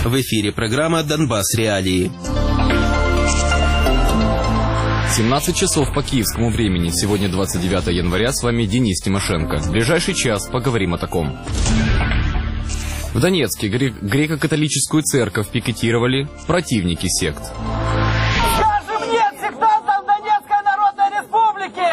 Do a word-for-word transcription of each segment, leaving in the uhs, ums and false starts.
В эфире программа «Донбасс. Реалии». семнадцать часов по киевскому времени. Сегодня двадцать девятое января. С вами Денис Тимошенко. В ближайший час поговорим о таком. В Донецке гре- греко-католическую церковь пикетировали противники сект. Скажем нет сектантам Донецкой Народной Республики!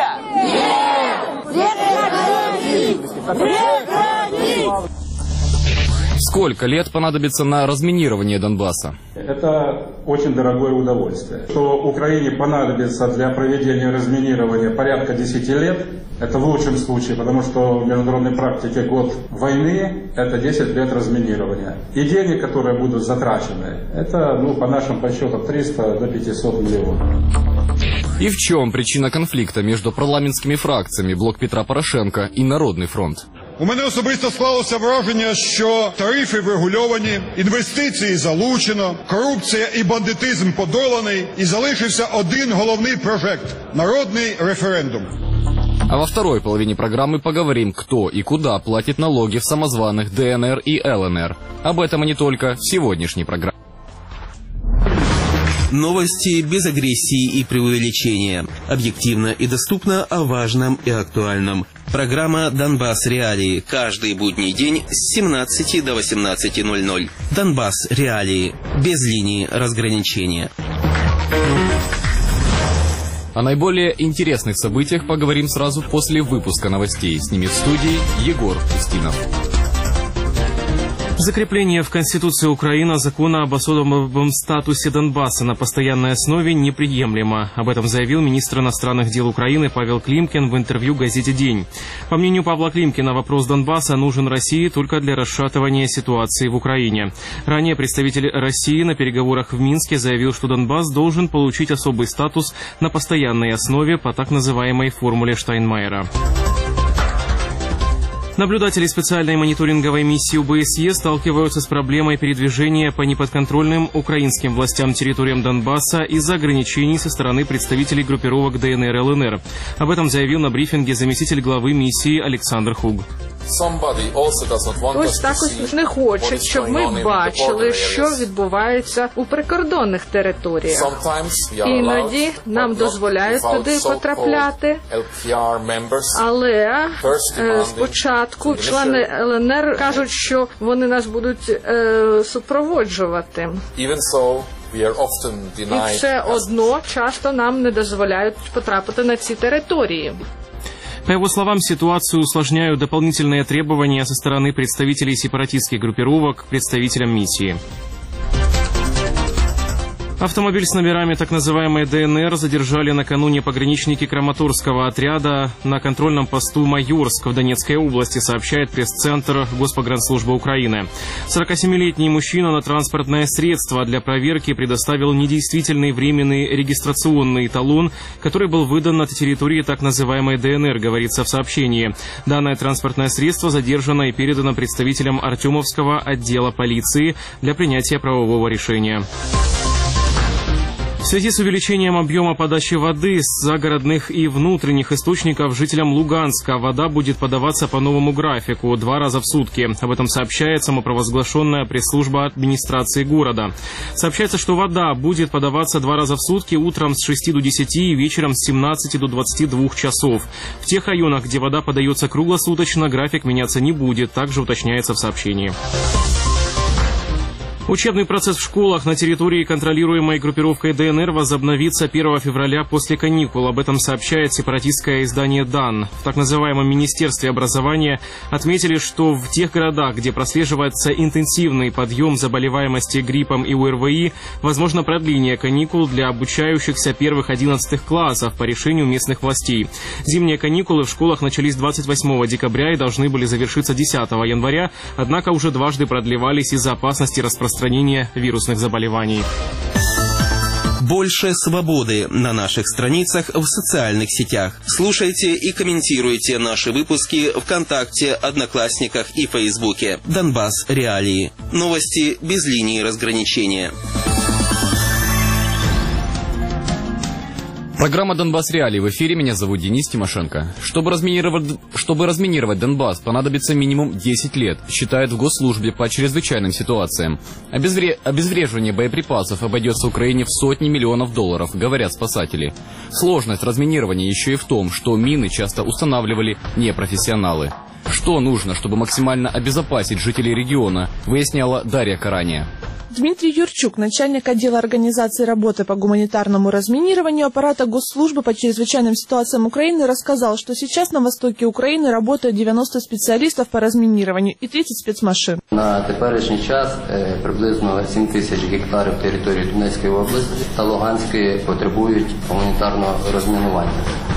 Нет! Прекратить! Сколько лет понадобится на разминирование Донбасса? Это очень дорогое удовольствие. Что Украине понадобится для проведения разминирования порядка десяти лет, это в лучшем случае, потому что в международной практике год войны – это десять лет разминирования. И денег, которые будут затрачены, это, ну, по нашим подсчетам, триста до пятисот миллионов. И в чем причина конфликта между парламентскими фракциями Блок Петра Порошенка і Народний фронт? У мене особисто склалося враження, що тарифи врегульовані, інвестиції залучено, корупція і бандитизм подоланий, і залишився один головний прожект – народний референдум. А во второй половине программы поговорим, кто и куда платит налоги в самозваных ДНР и ЛНР. Об этом и не только в сегодняшней программе. Новости без агрессии и преувеличения. Объективно и доступно о важном и актуальном. Программа «Донбасс. Реалии». Каждый будний день с семнадцати до восемнадцати ноль-ноль. «Донбасс. Реалии». Без линии разграничения. О наиболее интересных событиях поговорим сразу после выпуска новостей. С ними в студии Егор Устинов. Закрепление в Конституции Украины закона об особом статусе Донбасса на постоянной основе неприемлемо. Об этом заявил министр иностранных дел Украины Павел Климкин в интервью газете «День». По мнению Павла Климкина, вопрос Донбасса нужен России только для расшатывания ситуации в Украине. Ранее представитель России на переговорах в Минске заявил, что Донбасс должен получить особый статус на постоянной основе по так называемой формуле Штайнмайера. Наблюдатели специальной мониторинговой миссии ОБСЕ сталкиваются с проблемой передвижения по неподконтрольным украинским властям территориям Донбасса из-за ограничений со стороны представителей группировок ДНР и ЛНР. Об этом заявил на брифинге заместитель главы миссии Олександр Хуг. Ось також не хочуть, щоб ми бачили, що відбувається у прикордонних територіях. Іноді нам дозволяють туди потрапляти, але е, спочатку члени ЛНР кажуть, що вони нас будуть е, супроводжувати. І все одно часто нам не дозволяють потрапити на ці території. По его словам, ситуацию усложняют дополнительные требования со стороны представителей сепаратистских группировок к представителям миссии. Автомобиль с номерами так называемой ДНР задержали накануне пограничники Краматорского отряда на контрольном посту Майорск в Донецкой области, сообщает пресс-центр Госпогранслужбы Украины. сорокасемилетний мужчина на транспортное средство для проверки предоставил недействительный временный регистрационный талон, который был выдан на территории так называемой ДНР, говорится в сообщении. Данное транспортное средство задержано и передано представителям Артемовского отдела полиции для принятия правового решения. В связи с увеличением объема подачи воды с загородных и внутренних источников жителям Луганска вода будет подаваться по новому графику два раза в сутки. Об этом сообщает самопровозглашенная пресс-служба администрации города. Сообщается, что вода будет подаваться два раза в сутки утром с шести до десяти и вечером с семнадцати до двадцати двух часов. В тех районах, где вода подается круглосуточно, график меняться не будет, также уточняется в сообщении. Учебный процесс в школах на территории, контролируемой группировкой ДНР, возобновится первого февраля после каникул. Об этом сообщает сепаратистское издание «Дан». В так называемом Министерстве образования отметили, что в тех городах, где прослеживается интенсивный подъем заболеваемости гриппом и ОРВИ, возможно продление каникул для обучающихся первых одиннадцатых классов по решению местных властей. Зимние каникулы в школах начались двадцать восьмого декабря и должны были завершиться десятого января, однако уже дважды продлевались из-за опасности распространения вирусных заболеваний. Больше свободы на наших страницах в социальных сетях. Слушайте и комментируйте наши выпуски ВКонтакте, Одноклассниках и Фейсбуке. Донбасс. Реалии. Новости без линии разграничения. Программа «Донбасс Реалии» в эфире. Меня зовут Денис Тимошенко. Чтобы разминировать, чтобы разминировать Донбасс, понадобится минимум десять лет, считают в Госслужбе по чрезвычайным ситуациям. Обезвре... Обезвреживание боеприпасов обойдется Украине в сотни миллионов долларов, говорят спасатели. Сложность разминирования еще и в том, что мины часто устанавливали непрофессионалы. Что нужно, чтобы максимально обезопасить жителей региона, выясняла Дарья Карания. Дмитрий Юрчук, начальник отдела организации работы по гуманитарному разминированию аппарата Госслужбы по чрезвычайным ситуациям Украины, рассказал, что сейчас на востоке Украины работают девяносто специалистов по разминированию и тридцать спецмашин. На теперішній час приблизно сім тисяч гектарів території Донецької області та Луганської потребують гуманітарного розмінування.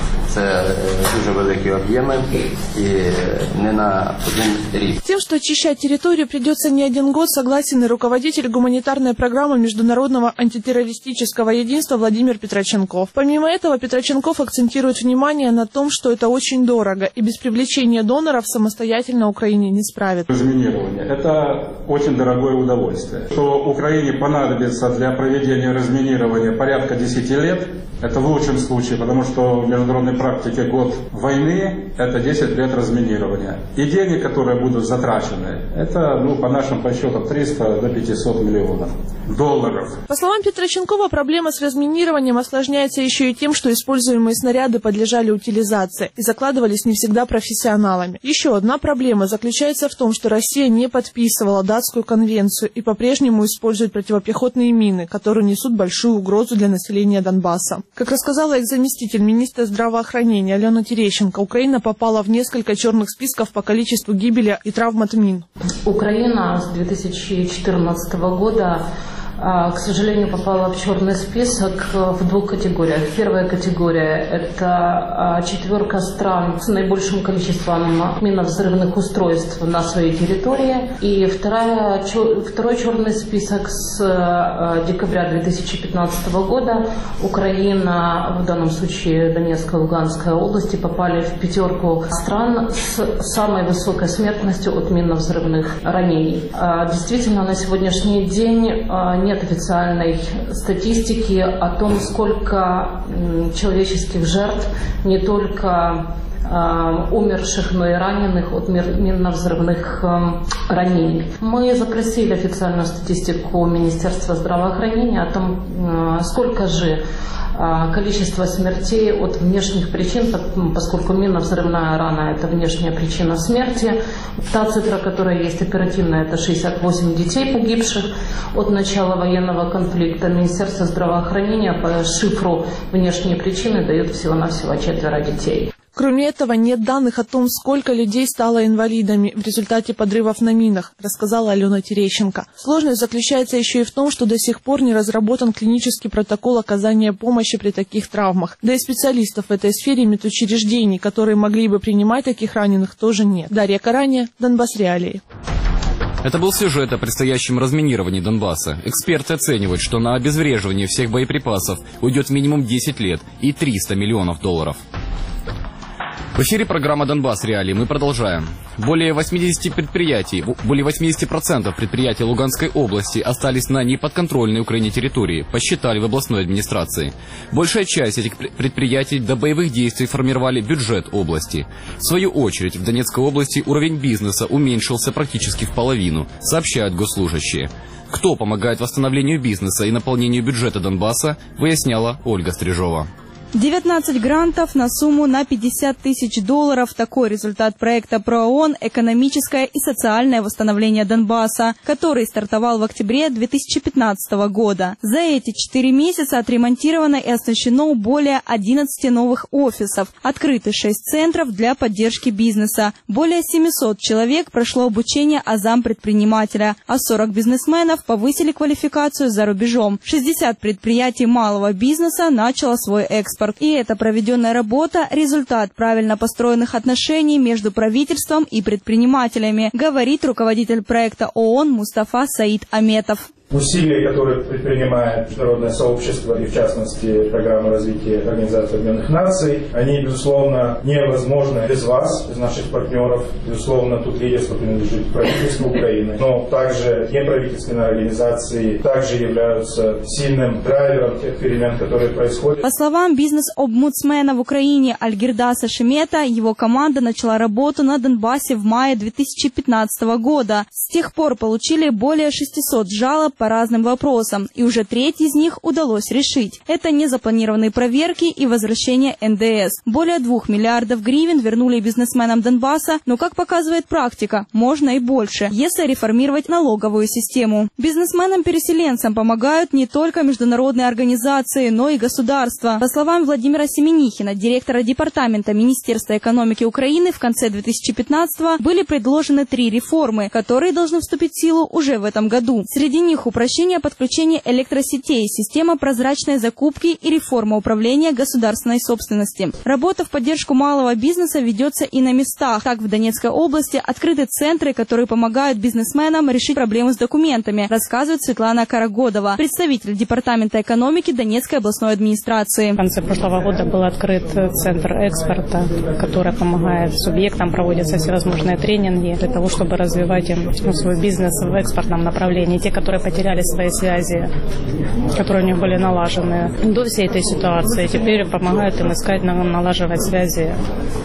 Це дуже великі об'єми і не на один рік. Тем, что очищать территорию придется не один год, согласен и руководитель гуманитарной программы Международного антитеррористического единства Владимир Петроченков. Помимо этого, Петроченков акцентирует внимание на том, что это очень дорого, и без привлечения доноров самостоятельно Украине не справится. Разминирование – это очень дорогое удовольствие. Что Украине понадобится для проведения разминирования порядка десяти лет, это в лучшем случае, потому что в международной практике год войны – это десять лет разминирования. И деньги, которые будут затрачены, это, ну, по нашим подсчетам, триста до пятисот миллионов долларов. По словам Петроченкова, проблема с разминированием осложняется еще и тем, что используемые снаряды подлежали утилизации и закладывались не всегда профессионалами. Еще одна проблема заключается в том, что Россия не подписывала Датскую конвенцию и по-прежнему использует противопехотные мины, которые несут большую угрозу для населения Донбасса. Как рассказала экс-заместитель министра здравоохранения Алена Терещенко, Украина попала в несколько черных списков по количеству гибели и травм от мин. Украина с две тысячи четырнадцатого года, к сожалению, попала в черный список в двух категориях. Первая категория – это четверка стран с наибольшим количеством миновзрывных устройств на своей территории. И вторая, второй черный список с декабря две тысячи пятнадцатого года. Украина, в данном случае Донецкая и Луганская области, попали в пятерку стран с самой высокой смертностью от миновзрывных ранений. Действительно, на сегодняшний день нет официальной статистики о том, сколько человеческих жертв, не только э, умерших, но и раненых от минно-взрывных э, ранений. Мы запросили официальную статистику Министерства здравоохранения о том, э, сколько же количество смертей от внешних причин, поскольку минно-взрывная рана – это внешняя причина смерти. Та цифра, которая есть оперативная, это шестьдесят восемь детей, погибших от начала военного конфликта. Министерство здравоохранения по шифру внешние причины дает всего-навсего четверо детей. Кроме этого, нет данных о том, сколько людей стало инвалидами в результате подрывов на минах, рассказала Алена Терещенко. Сложность заключается еще и в том, что до сих пор не разработан клинический протокол оказания помощи при таких травмах. Да и специалистов в этой сфере медучреждений, которые могли бы принимать таких раненых, тоже нет. Дарья Карания, Донбасс Реалии. Это был сюжет о предстоящем разминировании Донбасса. Эксперты оценивают, что на обезвреживание всех боеприпасов уйдет минимум десять лет и триста миллионов долларов. В эфире программа «Донбасс Реалии». Мы продолжаем. Более восьмидесяти предприятий, более восьмидесяти процентов предприятий Луганской области остались на неподконтрольной Украине территории, посчитали в областной администрации. Большая часть этих предприятий до боевых действий формировали бюджет области. В свою очередь, в Донецкой области уровень бизнеса уменьшился практически в половину, сообщают госслужащие. Кто помогает восстановлению бизнеса и наполнению бюджета Донбасса, выясняла Ольга Стрижова. девятнадцать грантов на сумму на пятьдесят тысяч долларов. Такой результат проекта ПРООН «Экономическое и социальное восстановление Донбасса», который стартовал в октябре две тысячи пятнадцатого года. За эти четыре месяца отремонтировано и оснащено более одиннадцати новых офисов. Открыты шесть центров для поддержки бизнеса. Более семисот человек прошло обучение азам предпринимателя, а сорок бизнесменов повысили квалификацию за рубежом. шестьдесят предприятий малого бизнеса начало свой экспорт. И эта проведенная работа – результат правильно построенных отношений между правительством и предпринимателями, говорит руководитель проекта ООН Мустафа Саид Аметов. Усилия, которые предпринимает международное сообщество и, в частности, программа развития Организации Объединенных Наций, они, безусловно, невозможны без вас, без наших партнеров. Безусловно, тут лидерство принадлежит правительству Украины, но также неправительственные организации также являются сильным драйвером тех перемен, которые происходят. По словам бизнес-омбудсмена в Украине Альгирдаса Шемета, его команда начала работу на Донбассе в мае две тысячи пятнадцатого года. С тех пор получили более шестисот жалоб по разным вопросам, и уже треть из них удалось решить. Это незапланированные проверки и возвращение эн дэ эс. Более двух миллиардов гривен вернули бизнесменам Донбасса, но, как показывает практика, можно и больше, если реформировать налоговую систему. Бизнесменам-переселенцам помогают не только международные организации, но и государства. По словам Владимира Семенихина, директора департамента Министерства экономики Украины, в конце две тысячи пятнадцатого были предложены три реформы, которые должны вступить в силу уже в этом году. Среди них упрощение подключения электросетей, система прозрачной закупки и реформа управления государственной собственности. Работа в поддержку малого бизнеса ведется и на местах. Так, в Донецкой области открыты центры, которые помогают бизнесменам решить проблемы с документами, рассказывает Светлана Карагодова, представитель департамента экономики Донецкой областной администрации. В конце прошлого года был открыт центр экспорта, который помогает субъектам, проводятся всевозможные тренинги для того, чтобы развивать им свой бизнес в экспортном направлении. Те, которые потеряли свои связи, которые у них были налажены до всей этой ситуации, теперь помогают им искать, налаживать связи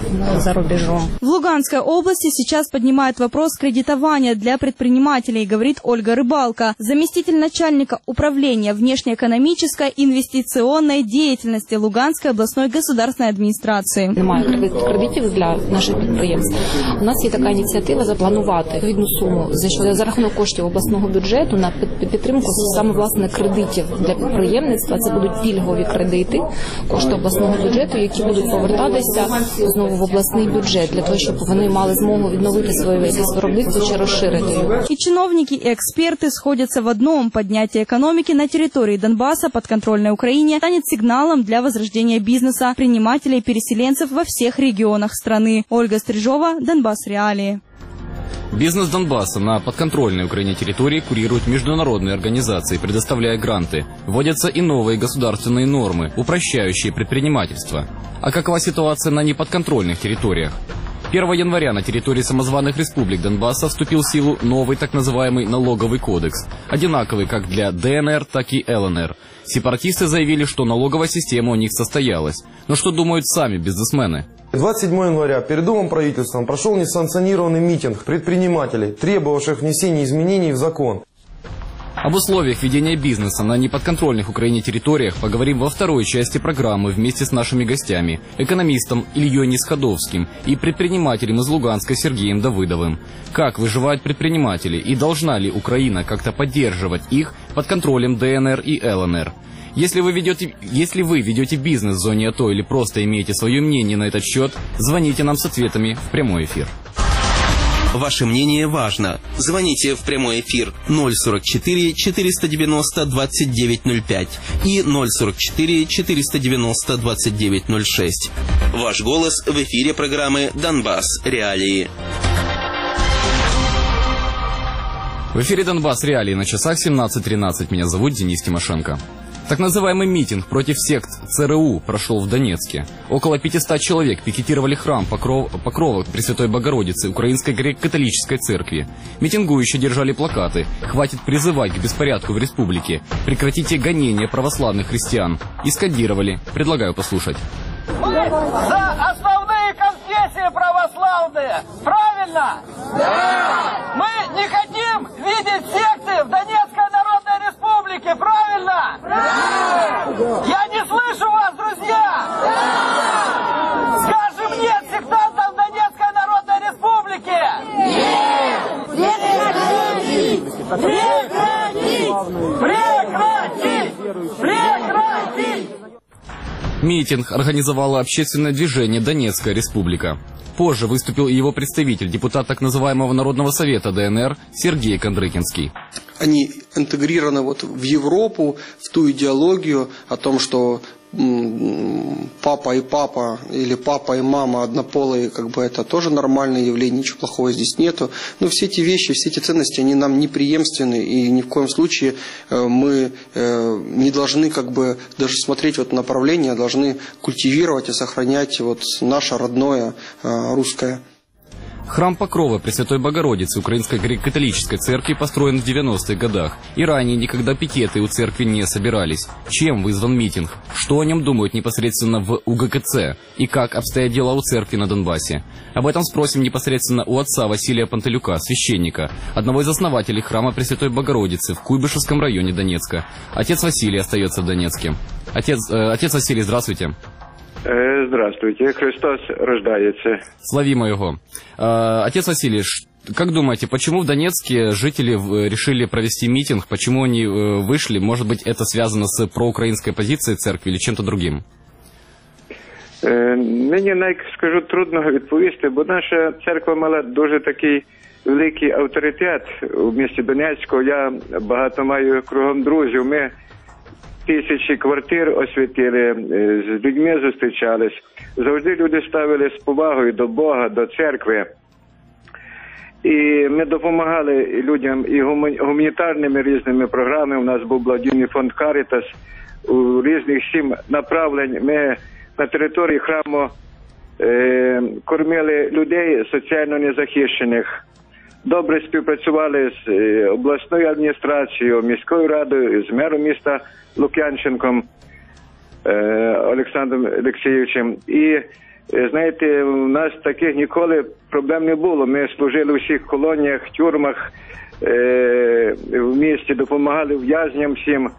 за рубежом. В Луганской области сейчас поднимает вопрос кредитования для предпринимателей, говорит Ольга Рыбалка, заместитель начальника управления внешнеэкономической инвестиционной деятельности Луганской обласної государственної адміністрації. Немає кредитів для наших підприємств. У нас є така ініціатива запланувати відповідну суму за, за рахунок коштів обласного бюджету на підтримку саме власне кредитів для підприємництва. Це будуть пільгові кредити, кошти обласного бюджету, які будуть повертатися знову в обласний бюджет, для того, щоб вони мали змогу відновити своє виробництво чи розширити його. И чиновники, и эксперты сходятся в одном: поднятие экономики на территории Донбасса подконтрольной Украине станет сигналом для возрождения бизнеса, предпринимателей и переселенцев во всех регионах страны. Ольга Стрижова, Донбасс Реалии. Бизнес Донбасса на подконтрольной Украине территории курируют международные организации, предоставляя гранты. Вводятся и новые государственные нормы, упрощающие предпринимательство. А какова ситуация на неподконтрольных территориях? первого января на территории самозваных республик Донбасса вступил в силу новый так называемый налоговый кодекс, одинаковый как для дэ эн эр, так и эл эн эр. Сепаратисты заявили, что налоговая система у них состоялась. Но что думают сами бизнесмены? двадцать седьмого января перед Домом правительством прошел несанкционированный митинг предпринимателей, требовавших внесения изменений в закон. Об условиях ведения бизнеса на неподконтрольных Украине территориях поговорим во второй части программы вместе с нашими гостями, экономистом Ильей Несходовским и предпринимателем из Луганска Сергеем Давыдовым. Как выживают предприниматели и должна ли Украина как-то поддерживать их под контролем дэ эн эр и эл эн эр? Если вы ведете, если вы ведете бизнес в зоне АТО или просто имеете свое мнение на этот счет, звоните нам с ответами в прямой эфир. Ваше мнение важно. Звоните в прямой эфир ноль сорок четыре четыреста девяносто двадцать девять ноль пять и ноль сорок четыре четыреста девяносто двадцать девять ноль шесть. Ваш голос в эфире программы «Донбасс. Реалии». В эфире «Донбасс. Реалии» на часах семнадцать тринадцать. Меня зовут Денис Тимошенко. Так называемый митинг против сект цэ эр у прошел в Донецке. Около пятисот человек пикетировали храм Покров... Покрова Пресвятой Богородицы Украинской греко-католической церкви. Митингующие держали плакаты «Хватит призывать к беспорядку в республике», «Прекратите гонения православных христиан» и скандировали. Предлагаю послушать. Мы за основные конфессии православные. Правильно? Да! Мы не хотим видеть секты в Донецкой Народной Республике. Правильно? Да! Я не слышу вас, друзья! Да! Скажем нет сектантам в Донецкой Народной Республике! Нет! Прекратить! Прекратить! Прекратить! Прекратить! Митинг организовало общественное движение «Донецкая республика». Позже выступил и его представитель, депутат так называемого Народного совета дэ эн эр Сергей Кондрыкинский. Они интегрированы вот в Европу, в ту идеологию о том, что папа и папа или папа и мама однополые, как бы это тоже нормальное явление, ничего плохого здесь нету. Но все эти вещи, все эти ценности, они нам не преемственны, и ни в коем случае мы не должны как бы даже смотреть в это направление, а должны культивировать и сохранять вот наше родное русское. Храм Покрова Пресвятой Богородицы Украинской греко-католической церкви построен в девяностых годах. И ранее никогда пикеты у церкви не собирались. Чем вызван митинг? Что о нем думают непосредственно в У Г К Ц? И как обстоят дела у церкви на Донбассе? Об этом спросим непосредственно у отца Василия Пантелюка, священника, одного из основателей храма Пресвятой Богородицы в Куйбышевском районе Донецка. Отец Василий остается в Донецке. Отец, э, отец Василий, здравствуйте. Здравствуйте, Христос рождается. Славимо Его. Отец Василий, как думаете, почему в Донецке жители решили провести митинг, почему они вышли? Может быть, это связано с проукраинской позицией церкви или чем-то другим? Мені, навіть скажу, трудно відповісти, бо наша церква мала дуже такий великий авторитет у місті Донецьку. Я багато маю кругом друзів. Ми тисячі квартир освітили, з людьми зустрічались. Завжди люди ставили з повагою до Бога, до церкви. І ми допомагали людям і гуманітарними різними програмами. У нас був благодійний фонд «Карітас» у різних сім направлень. Ми на території храму е, кормили людей соціально незахищених. Добре співпрацювали з обласною адміністрацією, міською радою, з мером міста Лук'янченком Олександром Олексійовичем. І, знаєте, у нас таких ніколи проблем не було. Ми служили у всіх колоніях, тюрмах в місті, допомагали в'язням всім.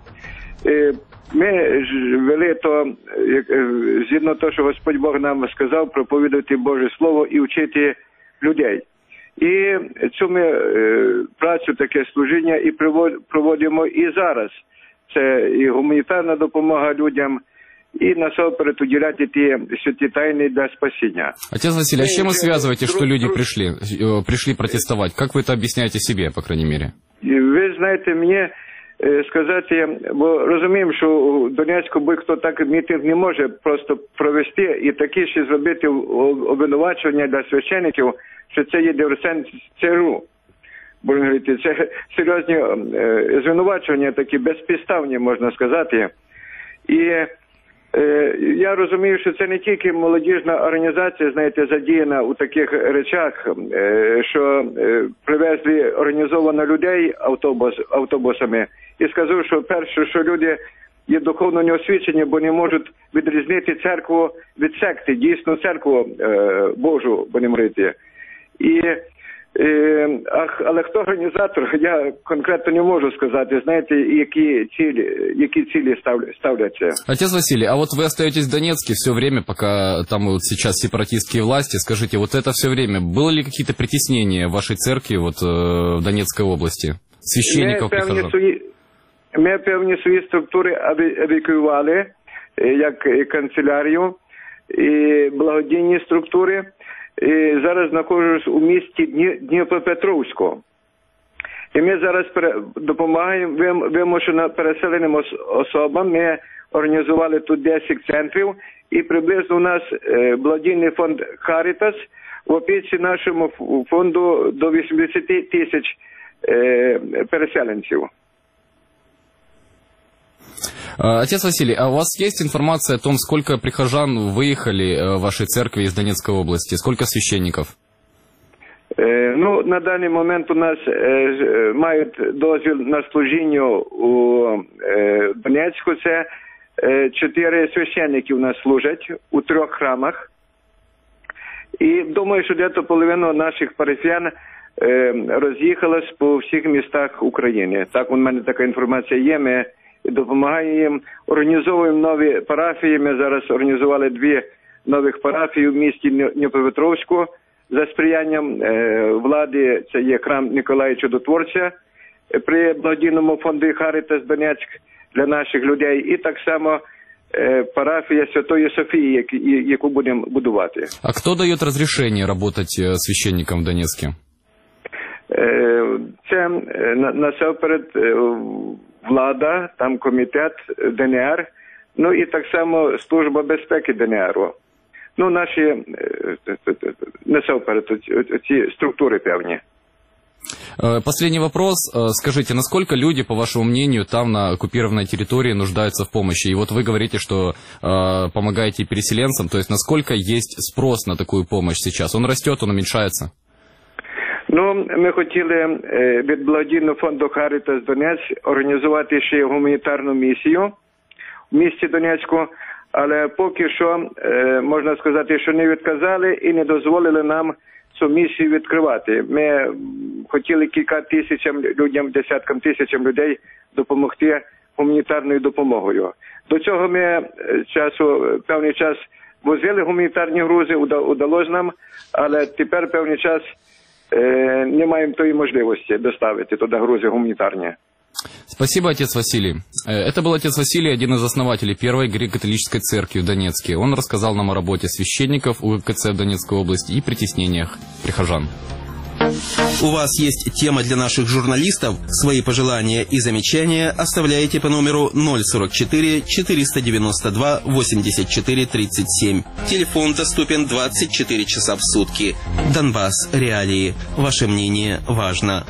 Ми вели то, згідно того, що Господь Бог нам сказав, проповідувати Боже Слово і вчити людей. І цю ми е, працю, таке служіння і проводимо і зараз. Це і гуманітарна допомога людям, и насамперед уделять эти святые тайны для спасения. Отец Василий, а с чем вы связываете, что люди пришли, пришли протестовать? Как вы это объясняете себе, по крайней мере? Ви знаєте, мені сказати, бо розуміємо, що у Донецьку будь-хто так мітинг не може просто провести і такі ще зробити обвинувачення для священиків, що це є диверсент ЦРУ. Будемо говорити, це серйозні звинувачення, такі безпідставні, можна сказати. І е, я розумію, що це не тільки молодіжна організація, знаєте, задіяна у таких речах, е, що е, привезли організовано людей автобус, автобусами. І скажу, що перше, що люди є духовно неосвічені, бо не можуть відрізнити церкву від секти, дійсну церкву е, Божу, будемо говорити. І Е, але хто організатор, я конкретно не можу сказати, знаєте, які цілі, які цілі ставляться. Отец Василий, а вот вы остаетесь в Донецке все время, пока там вот сейчас сепаратистские власти. Скажите, вот это все время, было ли какие-то притеснения в вашей церкви вот, в Донецкой области? Священников, прихожан? Ми певні свої структури евакуювали, як канцелярію, і благодійні структури. І зараз знаходжусь у місті Дніпропетровську. І ми зараз допомагаємо вимушено переселеним особам. Ми організували тут десять центрів. І приблизно у нас благодійний фонд «Карітас» в опіці нашому фонду до вісімдесят тисяч переселенців. Отец Василий, а у вас есть информация о том, сколько прихожан выехали в вашей церкви из Донецкой области? Сколько священников? Е, ну, на даний момент у нас е, мають дозвіл на служіння у е, Донецьку. Це е, чотири священники у нас служать у трьох храмах. І думаю, що десь половина наших парафіян е, роз'їхалась по всіх містах України. Так, у мене така інформація є. Ми допомагаємо їм, організовуємо нові парафії. Ми зараз організували дві нових парафії в місті Дніпропетровську за сприянням е, влади. Це є храм Ніколая Чудотворця при благодійному фонді «Карітас Донецьк» для наших людей. І так само е, парафія Святої Софії, яку, яку будемо будувати. А хто дає розрішення працювати священникам в Донецьку? Е, це насамперед влада, там комітет Д Н Р, ну і так само Служба безпеки ДНР. Ну, наші насамперед ці структури певні. Последний вопрос. Скажите, насколько люди, по вашему мнению, там на оккупированной территории нуждаются в помощи? И вот вы говорите, что э, помогаете переселенцам, то есть насколько есть спрос на такую помощь сейчас? Он растет, он уменьшается? Ну, ми хотіли від благодійного фонду Caritas Донець організувати ще гуманітарну місію в місті Донецьку, але поки що, можна сказати, що не відказали і не дозволили нам цю місію відкривати. Ми хотіли кілька тисячам людям, десяткам тисячам людей допомогти гуманітарною допомогою. До цього ми часу, певний час возили гуманітарні грузи, удалося нам, але тепер певний час не маємо тої можливости доставити туди грузи гуманітарні. Спасибо, отец Василий. Это был отец Василий, один из основателей Первой греко-католической церкви в Донецке. Он рассказал нам о работе священников УГКЦ в Донецкой области и притеснениях прихожан. У вас есть тема для наших журналистов? Свои пожелания и замечания оставляйте по номеру ноль сорок четыре четыреста девяносто два восемьдесят четыре тридцать семь. Телефон доступен двадцать четыре часа в сутки. Донбасс. Реалии. Ваше мнение важно.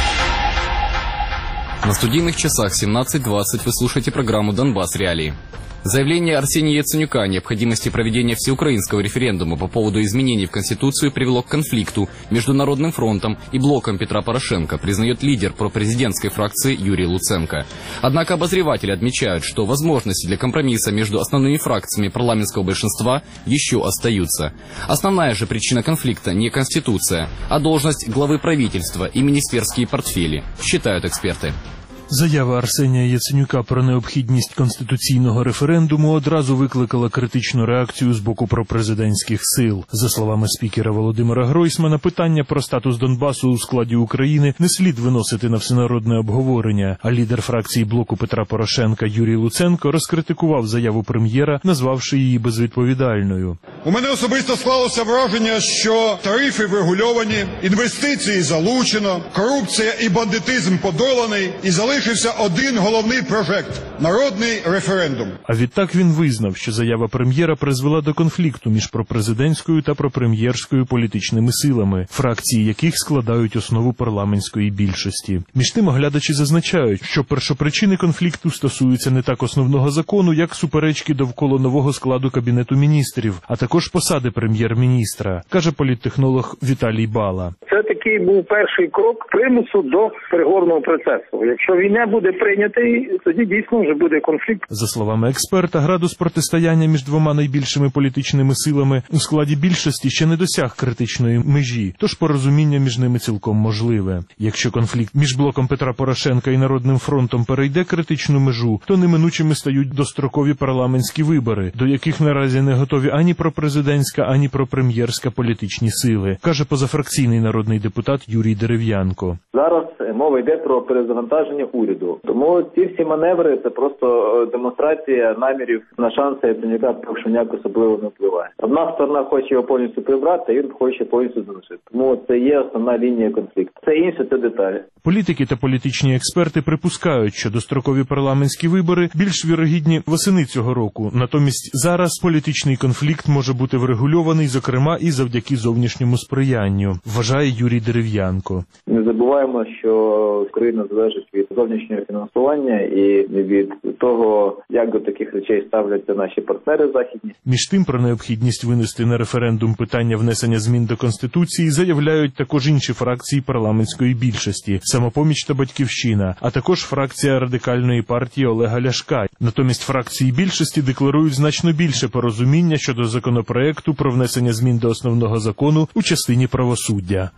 На студийных часах семнадцать двадцать вы слушаете программу «Донбасс. Реалии». Заявление Арсения Яценюка о необходимости проведения всеукраинского референдума по поводу изменений в Конституцию привело к конфликту между Народным фронтом и блоком Петра Порошенко, признает лидер пропрезидентской фракции Юрий Луценко. Однако обозреватели отмечают, что возможности для компромисса между основными фракциями парламентского большинства еще остаются. Основная же причина конфликта не Конституция, а должность главы правительства и министерские портфели, считают эксперты. Заява Арсенія Яценюка про необхідність конституційного референдуму одразу викликала критичну реакцію з боку пропрезидентських сил. За словами спікера Володимира Гройсмана, питання про статус Донбасу у складі України не слід виносити на всенародне обговорення, а лідер фракції блоку Петра Порошенка Юрій Луценко розкритикував заяву прем'єра, назвавши її безвідповідальною. У мене особисто склалося враження, що тарифи врегульовані, інвестиції залучено, корупція і бандитизм подоланий і залишився Залишився один головний прожект – народний референдум. А відтак він визнав, що заява прем'єра призвела до конфлікту між пропрезидентською та пропрем'єрською політичними силами, фракції яких складають основу парламентської більшості. Між тим, оглядачі зазначають, що першопричини конфлікту стосуються не так основного закону, як суперечки довкола нового складу Кабінету міністрів, а також посади прем'єр-міністра, каже політтехнолог Віталій Бала. Це такий був перший крок примусу до переговорного процесу. Якщо він не буде прийнятий, тоді дійсно вже буде конфлікт. За словами експерта, градус протистояння між двома найбільшими політичними силами у складі більшості ще не досяг критичної межі, тож порозуміння між ними цілком можливе. Якщо конфлікт між блоком Петра Порошенка і Народним фронтом перейде критичну межу, то неминучими стають дострокові парламентські вибори, до яких наразі не готові ані пропрезидентська, ані пропрем'єрська політичні сили, каже позафракційний народний депутат Юрій Дерев'янко. Зараз мова йде про перезавантаження уряду. Тому ці всі маневри – це просто демонстрація намірів на шанси Яценюка, що ніяк особливо не впливає. Одна сторона хоче його повністю прибрати, а він хоче повністю залишити. Тому це є основна лінія конфлікту. Це інше, це деталі. Політики та політичні експерти припускають, що дострокові парламентські вибори більш вірогідні восени цього року. Натомість зараз політичний конфлікт може бути врегульований, зокрема, і завдяки зовнішньому сприянню, вважає Юрій Дерев'янко. Не забуваємо, що Україна залежить від зовнішнього фінансування і від того, як до таких речей ставляться наші партнери західні. Між тим, про необхідність винести на референдум питання внесення змін до Конституції заявляють також інші фракції парламентської більшості – «Самопоміч» та «Батьківщина», а також фракція Радикальної партії Олега Ляшка. Натомість фракції більшості декларують значно більше порозуміння щодо законопроекту про внесення змін до основного закону у частині правосуддя.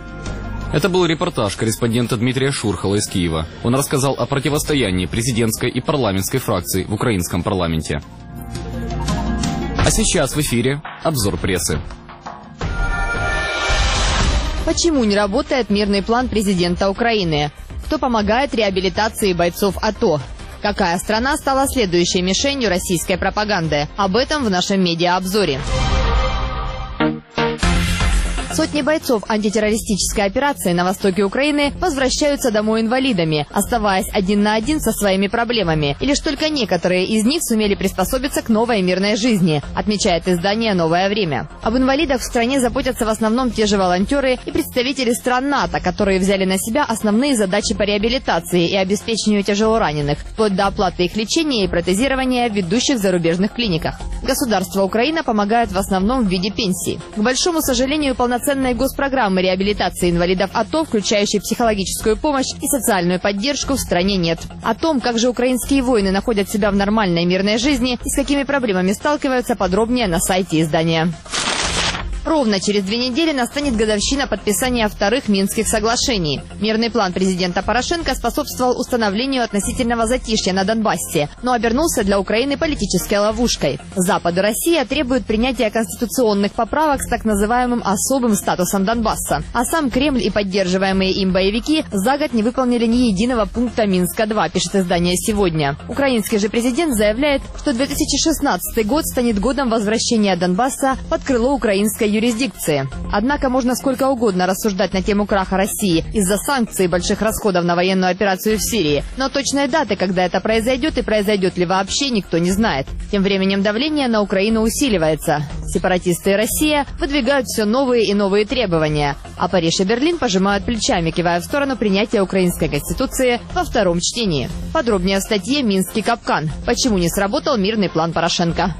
Это был репортаж корреспондента Дмитрия Шурхала из Киева. Он рассказал о противостоянии президентской и парламентской фракций в украинском парламенте. А сейчас в эфире обзор прессы. Почему не работает мирный план президента Украины? Кто помогает реабилитации бойцов АТО? Какая страна стала следующей мишенью российской пропаганды? Об этом в нашем медиаобзоре. Сотни бойцов антитеррористической операции на востоке Украины возвращаются домой инвалидами, оставаясь один на один со своими проблемами. И лишь только некоторые из них сумели приспособиться к новой мирной жизни, отмечает издание «Новое время». Об инвалидах в стране заботятся в основном те же волонтеры и представители стран НАТО, которые взяли на себя основные задачи по реабилитации и обеспечению тяжелораненых, вплоть до оплаты их лечения и протезирования в ведущих зарубежных клиниках. Государство Украина помогает в основном в виде пенсии. К большому сожалению, полноценной госпрограммы реабилитации инвалидов АТО, включающей психологическую помощь и социальную поддержку, в стране нет. О том, как же украинские воины находят себя в нормальной мирной жизни и с какими проблемами сталкиваются, подробнее на сайте издания. Ровно через две недели настанет годовщина подписания вторых Минских соглашений. Мирный план президента Порошенко способствовал установлению относительного затишья на Донбассе, но обернулся для Украины политической ловушкой. Запад и Россия требуют принятия конституционных поправок с так называемым особым статусом Донбасса. А сам Кремль и поддерживаемые им боевики за год не выполнили ни единого пункта Минска-два, пишет издание «Сегодня». Украинский же президент заявляет, что две тысячи шестнадцатый год станет годом возвращения Донбасса под крыло украинской юрисдикции. Однако можно сколько угодно рассуждать на тему краха России из-за санкций и больших расходов на военную операцию в Сирии. Но точной даты, когда это произойдет и произойдет ли вообще, никто не знает. Тем временем давление на Украину усиливается. Сепаратисты и Россия выдвигают все новые и новые требования. А Париж и Берлин пожимают плечами, кивая в сторону принятия украинской конституции во втором чтении. Подробнее в статье «Минский капкан. Почему не сработал мирный план Порошенко».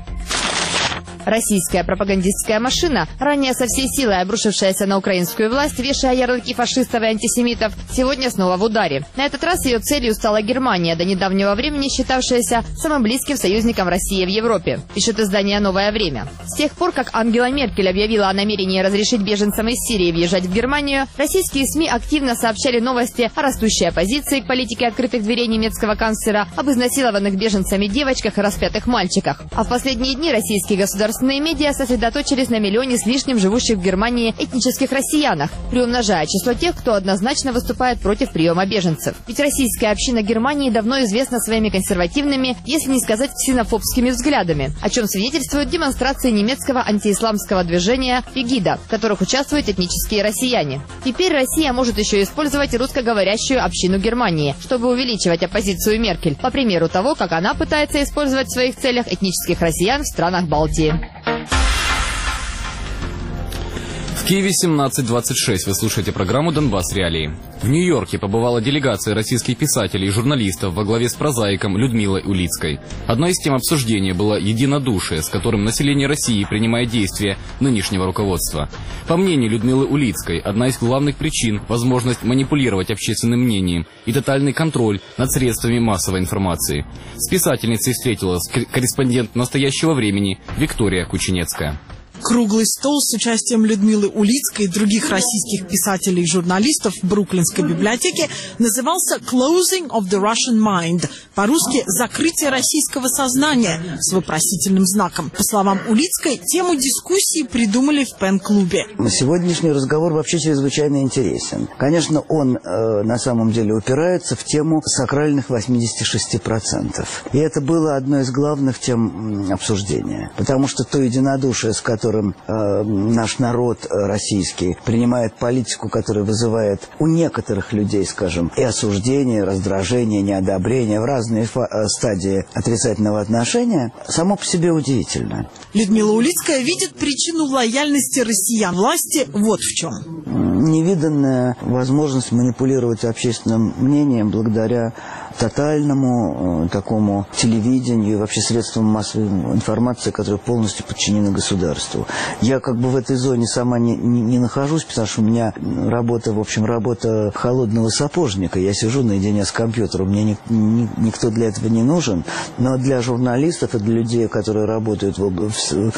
Российская пропагандистская машина, ранее со всей силой обрушившаяся на украинскую власть, вешая ярлыки фашистов и антисемитов, сегодня снова в ударе. На этот раз ее целью стала Германия, до недавнего времени считавшаяся самым близким союзником России в Европе, пишет издание «Новое время». С тех пор, как Ангела Меркель объявила о намерении разрешить беженцам из Сирии въезжать в Германию, российские СМИ активно сообщали новости о растущей оппозиции к политике открытых дверей немецкого канцлера, об изнасилованных беженцами девочках и распятых мальчиках. А в последние дни российские государственные Государственные медиа сосредоточились на миллионе с лишним живущих в Германии этнических россиянах, приумножая число тех, кто однозначно выступает против приема беженцев. Ведь российская община Германии давно известна своими консервативными, если не сказать ксенофобскими взглядами, о чем свидетельствуют демонстрации немецкого антиисламского движения «Пегида», в которых участвуют этнические россияне. Теперь Россия может еще использовать русскоговорящую общину Германии, чтобы увеличивать оппозицию Меркель, по примеру того, как она пытается использовать в своих целях этнических россиян в странах Балтии. В Киеве семнадцать двадцать шесть. Вы слушаете программу «Донбасс. Реалии». В Нью-Йорке побывала делегация российских писателей и журналистов во главе с прозаиком Людмилой Улицкой. Одной из тем обсуждения было единодушие, с которым население России принимает действия нынешнего руководства. По мнению Людмилы Улицкой, одна из главных причин – возможность манипулировать общественным мнением и тотальный контроль над средствами массовой информации. С писательницей встретилась корреспондент «Настоящего времени» Виктория Кученецкая. Круглый стол с участием Людмилы Улицкой и других российских писателей и журналистов в Бруклинской библиотеке назывался «Closing of the Russian Mind», по-русски «Закрытие российского сознания» с вопросительным знаком. По словам Улицкой, тему дискуссии придумали в пен-клубе. Сегодняшний разговор вообще чрезвычайно интересен. Конечно, он э, на самом деле упирается в тему сакральных восьмидесяти шести процентов. И это было одной из главных тем обсуждения. Потому что то единодушие, с которым Э, наш народ российский принимает политику, которая вызывает у некоторых людей, скажем, и осуждение, и раздражение, неодобрение в разные фа- стадии отрицательного отношения, само по себе удивительно. Людмила Улицкая видит причину лояльности россиян власти вот в чем. Невиданная возможность манипулировать общественным мнением благодаря тотальному э, такому телевидению и вообще средствам массовой информации, которые полностью подчинены государству. Я как бы в этой зоне сама не, не, не нахожусь, потому что у меня работа, в общем, работа холодного сапожника. Я сижу наедине с компьютером, мне ни, ни, никто для этого не нужен. Но для журналистов и для людей, которые работают в, в, в,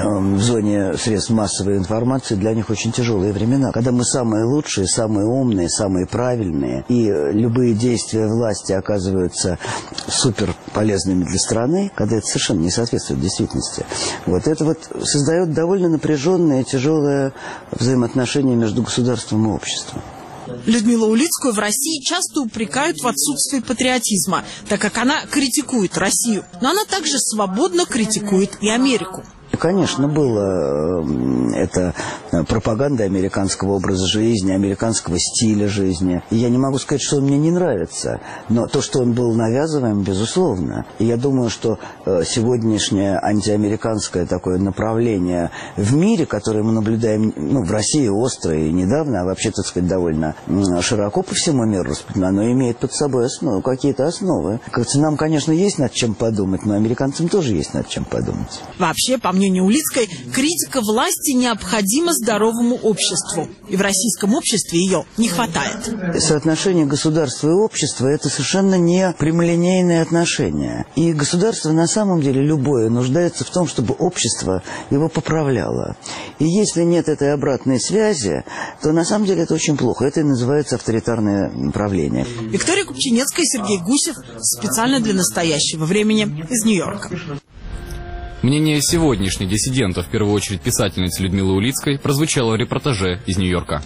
в зоне средств массовой информации, для них очень тяжелые времена. Когда мы самые лучшие, самые умные, самые правильные, и любые действия власти оказываются супер полезными для страны, когда это совершенно не соответствует действительности. Вот это вот создает довольно напряженное и тяжелое взаимоотношение между государством и обществом. Людмилу Улицкую в России часто упрекают в отсутствии патриотизма, так как она критикует Россию. Но она также свободно критикует и Америку. конечно, было это пропаганда американского образа жизни, американского стиля жизни. И я не могу сказать, что он мне не нравится, но то, что он был навязываем, безусловно. И я думаю, что сегодняшнее антиамериканское такое направление в мире, которое мы наблюдаем, ну, в России остро и недавно, а вообще, так сказать, довольно широко по всему миру распространено, оно имеет под собой основу, какие-то основы. Кажется, нам, конечно, есть над чем подумать, но американцам тоже есть над чем подумать. Вообще, по мнению Улицкой, критика власти необходима здоровому обществу. И в российском обществе ее не хватает. Соотношение государства и общества – это совершенно не прямолинейные отношения. И государство на самом деле любое нуждается в том, чтобы общество его поправляло. И если нет этой обратной связи, то на самом деле это очень плохо. Это и называется авторитарное правление. Виктория Купчинецкая, Сергей Гусев. Специально для настоящего времени из Нью-Йорка. Мнение сегодняшних диссидентов, в первую очередь писательницы Людмилы Улицкой, прозвучало в репортаже из Нью-Йорка.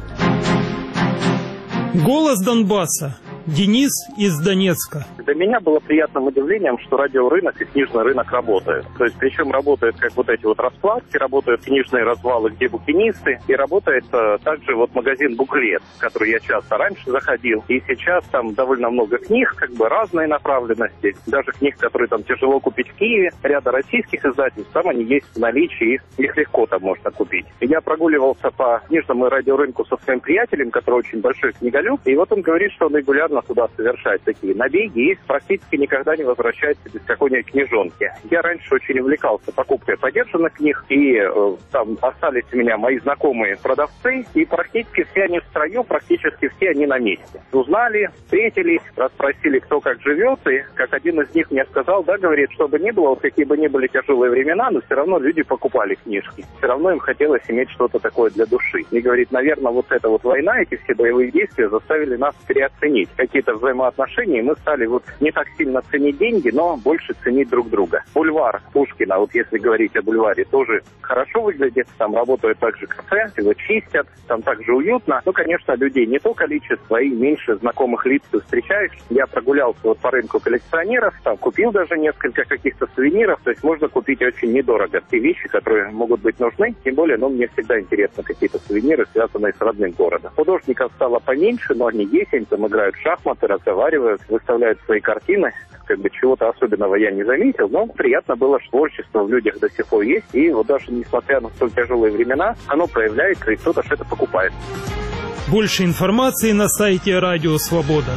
Голос Донбасса. Денис из Донецка. Для меня было приятным удивлением, что радиорынок и книжный рынок работают. То есть, причем работают как вот эти вот раскладки, работают книжные развалы, где букинисты, и работает э, также вот магазин «Буклет», в который я часто раньше заходил. И сейчас там довольно много книг, как бы разной направленности. Даже книг, которые там тяжело купить в Киеве, ряда российских издательств, там они есть в наличии, их легко там можно купить. И я прогуливался по книжному радиорынку со своим приятелем, который очень большой книголюб, и вот он говорит, что он регулярно туда совершает такие набеги и практически никогда не возвращается без какой-нибудь книжонки. Я раньше очень увлекался покупкой подержанных книг, и э, там остались у меня мои знакомые продавцы, и практически все они в строю, практически все они на месте. Узнали, встретились, расспросили, кто как живет, и как один из них мне сказал, да, говорит, чтобы ни было, вот какие бы ни были тяжелые времена, но все равно люди покупали книжки. Все равно им хотелось иметь что-то такое для души. И говорит, наверное, вот эта вот война, эти все боевые действия заставили нас переоценить какие-то взаимоотношения, и мы стали вот не так сильно ценить деньги, но больше ценить друг друга. Бульвар Пушкина, вот если говорить о бульваре, тоже хорошо выглядит, там работают также кафе, его чистят, там также уютно. Ну, конечно, людей не то количество, и меньше знакомых лиц ты встречаешь. Я прогулялся вот по рынку коллекционеров, там купил даже несколько каких-то сувениров, то есть можно купить очень недорого те вещи, которые могут быть нужны, тем более, ну, мне всегда интересно какие-то сувениры, связанные с родным городом. Художников стало поменьше, но они есть, они там играют в шахматы, разговаривают, выставляют свои картины. Как бы чего-то особенного я не заметил, но приятно было, что творчество в людях до сих пор есть, и вот даже несмотря на столь тяжелые времена, оно проявляется, и кто-то что-то покупает. Больше информации на сайте Радио Свобода.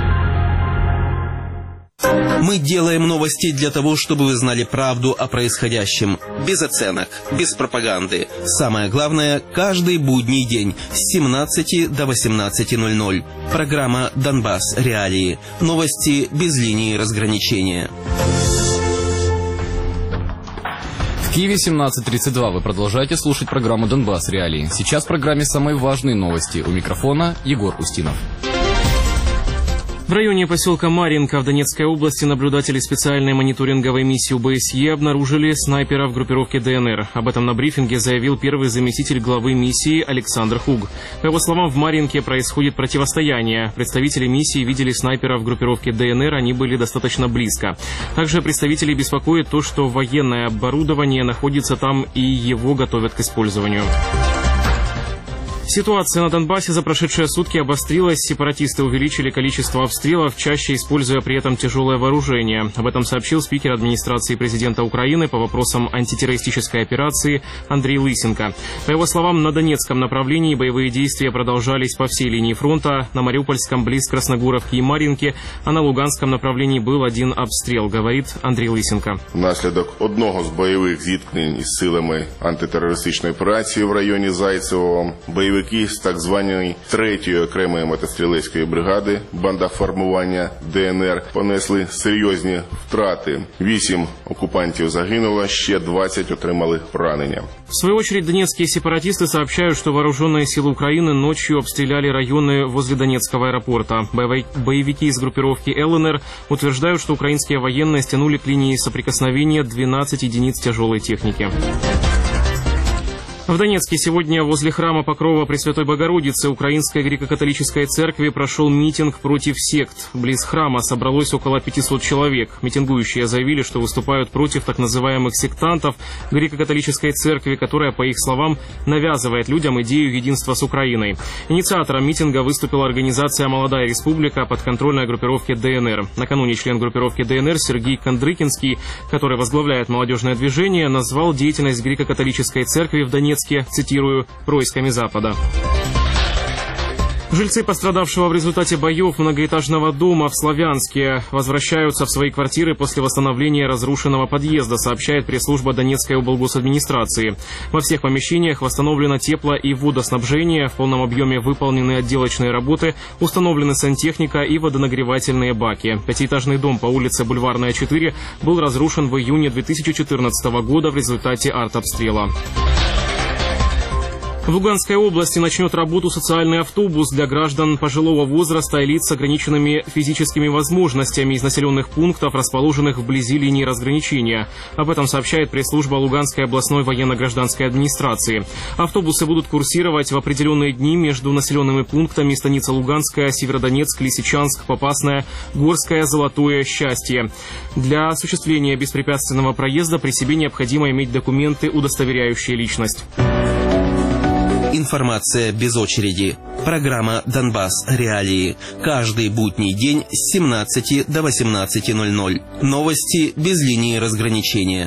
Мы делаем новости для того, чтобы вы знали правду о происходящем. Без оценок, без пропаганды. Самое главное, каждый будний день с семнадцати до восемнадцати ноль-ноль. Программа «Донбасс. Реалии». Новости без линии разграничения. В Киеве семнадцать тридцать два. Вы продолжаете слушать программу «Донбасс. Реалии». Сейчас в программе самые важные новости. У микрофона Егор Устинов. В районе поселка Марьинка в Донецкой области наблюдатели специальной мониторинговой миссии ОБСЕ обнаружили снайпера в группировке ДНР. Об этом на брифинге заявил первый заместитель главы миссии Александр Хуг. По его словам, в Марьинке происходит противостояние. Представители миссии видели снайпера в группировке ДНР, они были достаточно близко. Также представители беспокоит то, что военное оборудование находится там и его готовят к использованию. Ситуация на Донбассе за прошедшие сутки обострилась. Сепаратисты увеличили количество обстрелов, чаще используя при этом тяжелое вооружение. Об этом сообщил спикер администрации президента Украины по вопросам антитеррористической операции Андрей Лысенко. По его словам, на Донецком направлении боевые действия продолжались по всей линии фронта. На Мариупольском близ Красногоровки и Мар'їнки, а на Луганском направлении был один обстрел, говорит Андрій Лисенко. Внаслідок одного з бойових зіткнень із силами антитерористичної операції в районі Зайцевого бойовики з так званої третьої окремої мотострілецької бригади банда формування ДНР понесли серйозні втрати. Вісім окупантів загинуло, ще двадцять отримали поранення. В свою очередь, донецкие сепаратисты сообщают, что вооруженные силы Украины ночью обстреляли районы возле Донецкого аэропорта. Боевики из группировки ЛНР утверждают, что украинские военные стянули к линии соприкосновения двенадцать единиц тяжелой техники. В Донецке сегодня возле храма Покрова Пресвятой Богородицы Украинской греко-католической церкви прошел митинг против сект. Близ храма собралось около пятисот человек. Митингующие заявили, что выступают против так называемых сектантов греко-католической церкви, которая, по их словам, навязывает людям идею единства с Украиной. Инициатором митинга выступила организация «Молодая республика» подконтрольной группировке ДНР. Накануне член группировки ДНР Сергей Кондрыкинский, который возглавляет молодежное движение, назвал деятельность греко-католической церкви в Донецке, цитирую, «происками Запада». Жильцы пострадавшего в результате боев многоэтажного дома в Славянске возвращаются в свои квартиры после восстановления разрушенного подъезда, сообщает пресс-служба Донецкой облгосадминистрации. Во всех помещениях восстановлено тепло- и водоснабжение, в полном объеме выполнены отделочные работы, установлены сантехника и водонагревательные баки. Пятиэтажный дом по улице Бульварная, четыре был разрушен в июне две тысячи четырнадцатого года в результате артобстрела. В Луганской области начнет работу социальный автобус для граждан пожилого возраста и лиц с ограниченными физическими возможностями из населенных пунктов, расположенных вблизи линии разграничения. Об этом сообщает пресс-служба Луганской областной военно-гражданской администрации. Автобусы будут курсировать в определенные дни между населенными пунктами станица Луганская, Северодонецк, Лисичанск, Попасная, Горская, Золотое, Счастье. Для осуществления беспрепятственного проезда при себе необходимо иметь документы, удостоверяющие личность. Информация без очереди. Программа «Донбасс. Реалии». Каждый будний день с семнадцати до восемнадцати ноль-ноль. Новости без линии разграничения.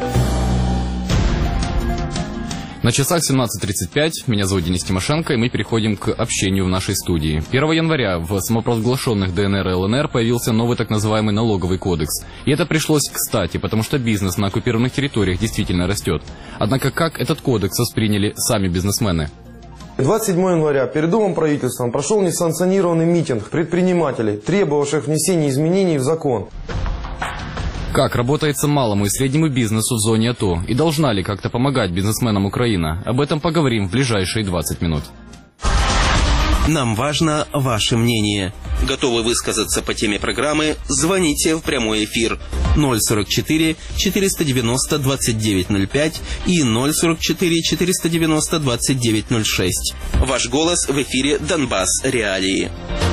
На часах семнадцать тридцать пять. Меня зовут Денис Тимошенко, и мы переходим к общению в нашей студии. первого января в самопровозглашенных ДНР и ЛНР появился новый так называемый налоговый кодекс. И это пришлось кстати, потому что бизнес на оккупированных территориях действительно растет. Однако как этот кодекс восприняли сами бизнесмены? двадцать седьмого января перед Домом правительства прошел несанкционированный митинг предпринимателей, требовавших внесения изменений в закон. Как работается малому и среднему бизнесу в зоне АТО? И должна ли как-то помогать бизнесменам Украина? Об этом поговорим в ближайшие двадцать минут. Нам важно ваше мнение. Готовы высказаться по теме программы? Звоните в прямой эфир ноль сорок четыре четыреста девяносто двадцать девять ноль пять и ноль сорок четыре четыреста девяносто двадцать девять ноль шесть. Ваш голос в эфире «Донбасс. Реалии».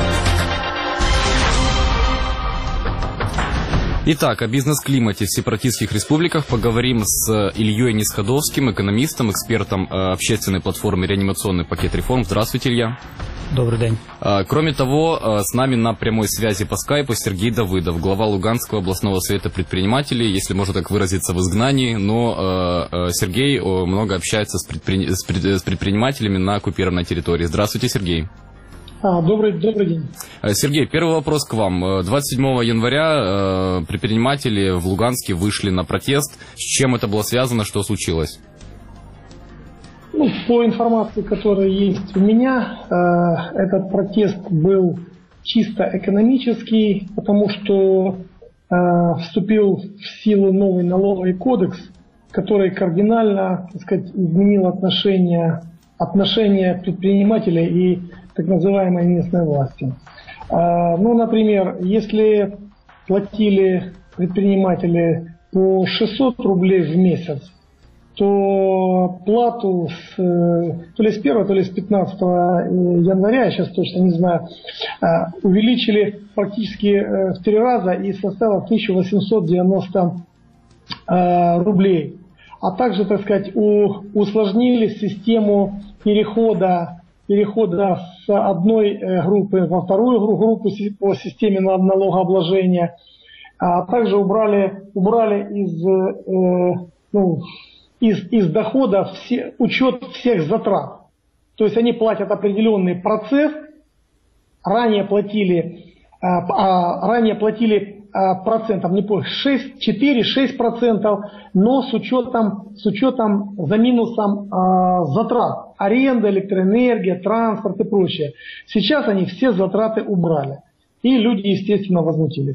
Итак, о бизнес-климате в сепаратистских республиках поговорим с Ильей Несходовским, экономистом, экспертом общественной платформы «Реанимационный пакет реформ». Здравствуйте, Илья. Добрый день. Кроме того, с нами на прямой связи по скайпу Сергей Давыдов, глава Луганского областного совета предпринимателей, если можно так выразиться, в изгнании, но Сергей много общается с, предпри... с предпринимателями на оккупированной территории. Здравствуйте, Сергей. А, добрый, добрый день. Сергей, первый вопрос к вам. двадцать седьмого января предприниматели в Луганске вышли на протест. С чем это было связано, что случилось? Ну, по информации, которая есть у меня, э, этот протест был чисто экономический, потому что э, вступил в силу новый налоговый кодекс, который кардинально, так сказать, изменил отношения, отношения предпринимателей и так называемой местной власти. Э, ну, например, если платили предприниматели по шестьсот рублей в месяц, то плату с, то ли с первого, то ли с пятнадцатого января, я сейчас точно не знаю, увеличили практически в три раза и составила тысяча восемьсот девяносто рублей. А также, так сказать, усложнили систему перехода, перехода с одной группы во вторую группу по системе налогообложения. А также убрали, убрали из, ну, Из, из дохода все, учет всех затрат. То есть они платят определенный процесс, ранее платили, а, а, ранее платили а, процентов, не помню, шесть, четыре, шесть процентов, но с учетом, с учетом за минусом а, затрат. Аренда, электроэнергия, транспорт и прочее. Сейчас они все затраты убрали. И люди, естественно, возмутились.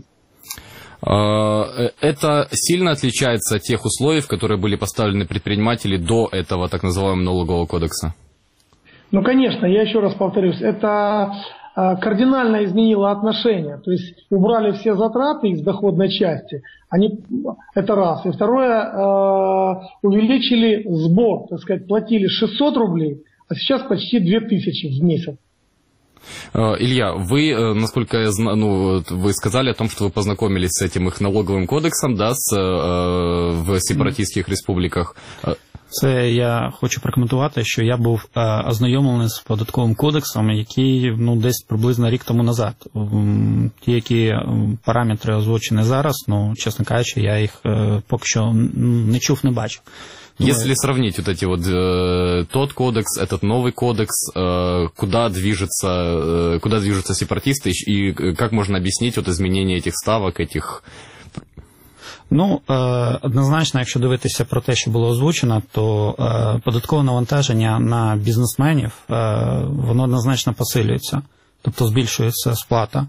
Это сильно отличается от тех условий, в которые были поставлены предприниматели до этого так называемого налогового кодекса? Ну, конечно, я еще раз повторюсь, это кардинально изменила отношения. То есть убрали все затраты из доходной части. Они, это раз. И второе, увеличили сбор. Так сказать, платили шестьсот рублей, а сейчас почти две тысячи в месяц. Илья, вы, насколько я знаю, ну, вы сказали о том, что вы познакомились с этим их налоговым кодексом, да, с, э, в сепаратистських республіках. Це я хочу прокоментувати, що я був е, ознайомлений з податковим кодексом, який ну, десь приблизно рік тому назад. Ті, які параметри озвучені зараз, ну, чесно кажучи, я їх е, поки що не чув, не бачив. Если сравнить вот эти вот э, тот кодекс, этот новый кодекс, э, куда движется, э, куда движутся сепаратисты и как можно объяснить вот изменение этих ставок, этих... Ну, е, однозначно, якщо дивитися про те, що було озвучено, то е, податкове навантаження на бізнесменів, е, воно однозначно посилюється, тобто збільшується сплата.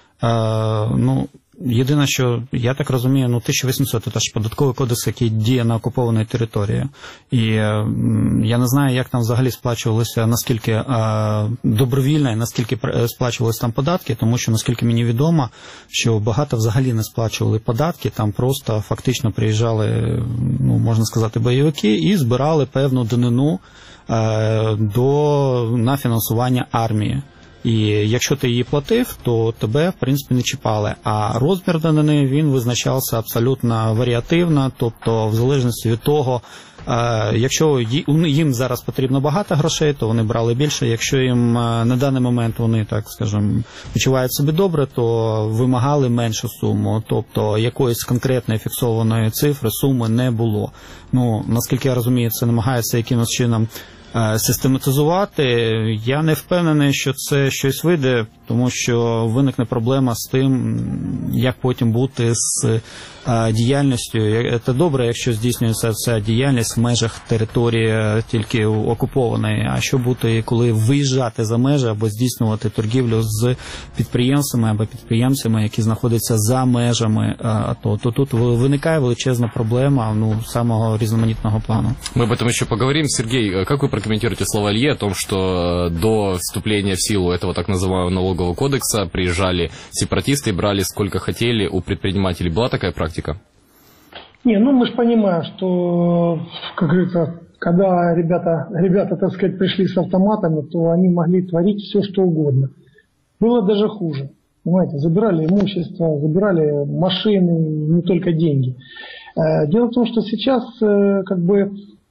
Е, ну, єдине, що, я так розумію, ну, тисяча вісімсот – це ж податковий кодекс, який діє на окупованій території. І е, я не знаю, як там взагалі сплачувалися, наскільки е, добровільно і наскільки сплачувалися там податки, тому що, наскільки мені відомо, що багато взагалі не сплачували податки, там просто фактично приїжджали, ну, можна сказати, бойовики і збирали певну данину е, до, на фінансування армії. І якщо ти її платив, то тебе, в принципі, не чіпали. А розмір данини, він визначався абсолютно варіативно, тобто в залежності від того, якщо їм зараз потрібно багато грошей, то вони брали більше. Якщо їм на даний момент вони, так скажімо, почувають себе добре, то вимагали меншу суму. Тобто якоїсь конкретної фіксованої цифри, суми не було. Ну, наскільки я розумію, це намагається якимось чином систематизувати. Я не впевнений, що це щось вийде, тому що виникне проблема з тим, як потім бути з діяльністю. Це добре, якщо здійснюється ця діяльність в межах території тільки окупованої, а що бути, коли виїжджати за межі або здійснювати торгівлю з підприємцями або підприємцями, які знаходяться за межами АТО, то тут виникає величезна проблема, ну, самого різноманітного плану. Мы об этом еще поговорим. Сергей, как вы прокомментируете слова Ильи о том, что до вступления в силу этого так называемого налогового кодекса приезжали сепаратисты и брали сколько хотели у предпринимателей? Была такая практика? Не, ну мы же понимаем, что, как говорится, когда ребята, ребята, так сказать, пришли с автоматами, то они могли творить все, что угодно. Было даже хуже. Понимаете, забирали имущество, забирали машины, не только деньги. Дело в том, что сейчас как бы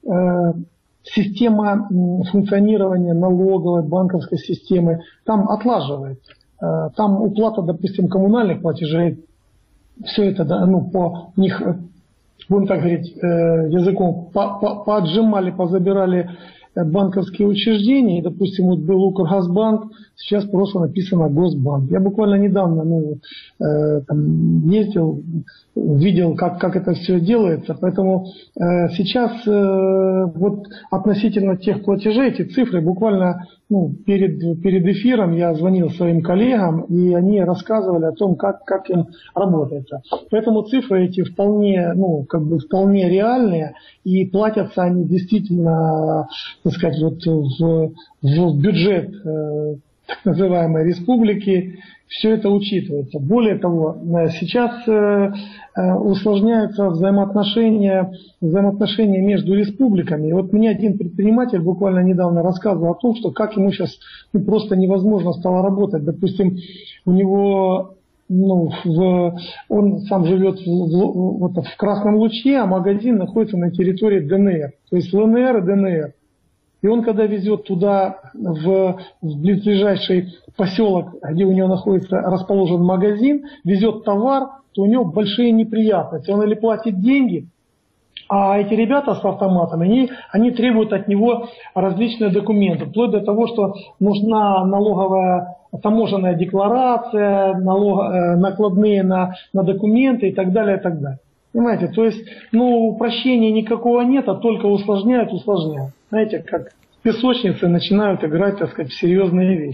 система функционирования налоговой, банковской системы там отлаживается. Там уплата, допустим, коммунальных платежей, все это, да, ну, по них, будем так говорить, языком, по, по, поотжимали, позабирали банковские учреждения. И, допустим, вот был Укргазбанк, сейчас просто написано Госбанк. Я буквально недавно ну, э, там ездил, видел, как, как это все делается. Поэтому э, сейчас э, вот относительно тех платежей, эти цифры, буквально ну, перед, перед эфиром я звонил своим коллегам, и они рассказывали о том, как, как им работается. Поэтому цифры эти вполне, ну, как бы вполне реальные, и платятся они действительно, так сказать, вот в, в бюджет э, так называемой республики. Все это учитывается. Более того, сейчас э, усложняются взаимоотношения, взаимоотношения между республиками. И вот мне один предприниматель буквально недавно рассказывал о том, что как ему сейчас ну, просто невозможно стало работать. Допустим, у него ну, в, он сам живет в, в, вот, в Красном Луче, а магазин находится на территории ДНР. То есть ЛНР и ДНР. И он, когда везет туда, в, в близлежащий поселок, где у него находится расположен магазин, везет товар, то у него большие неприятности. Он или платит деньги, а эти ребята с автоматами, они, они требуют от него различные документы. Вплоть до того, что нужна налоговая таможенная декларация, налог, э, накладные на, на документы и так далее, и так далее. Понимаете, то есть, ну, упрощения никакого нет, а только усложняют, усложняют. Знаете, как песочницы начинают играть, так сказать, в серьезные вещи.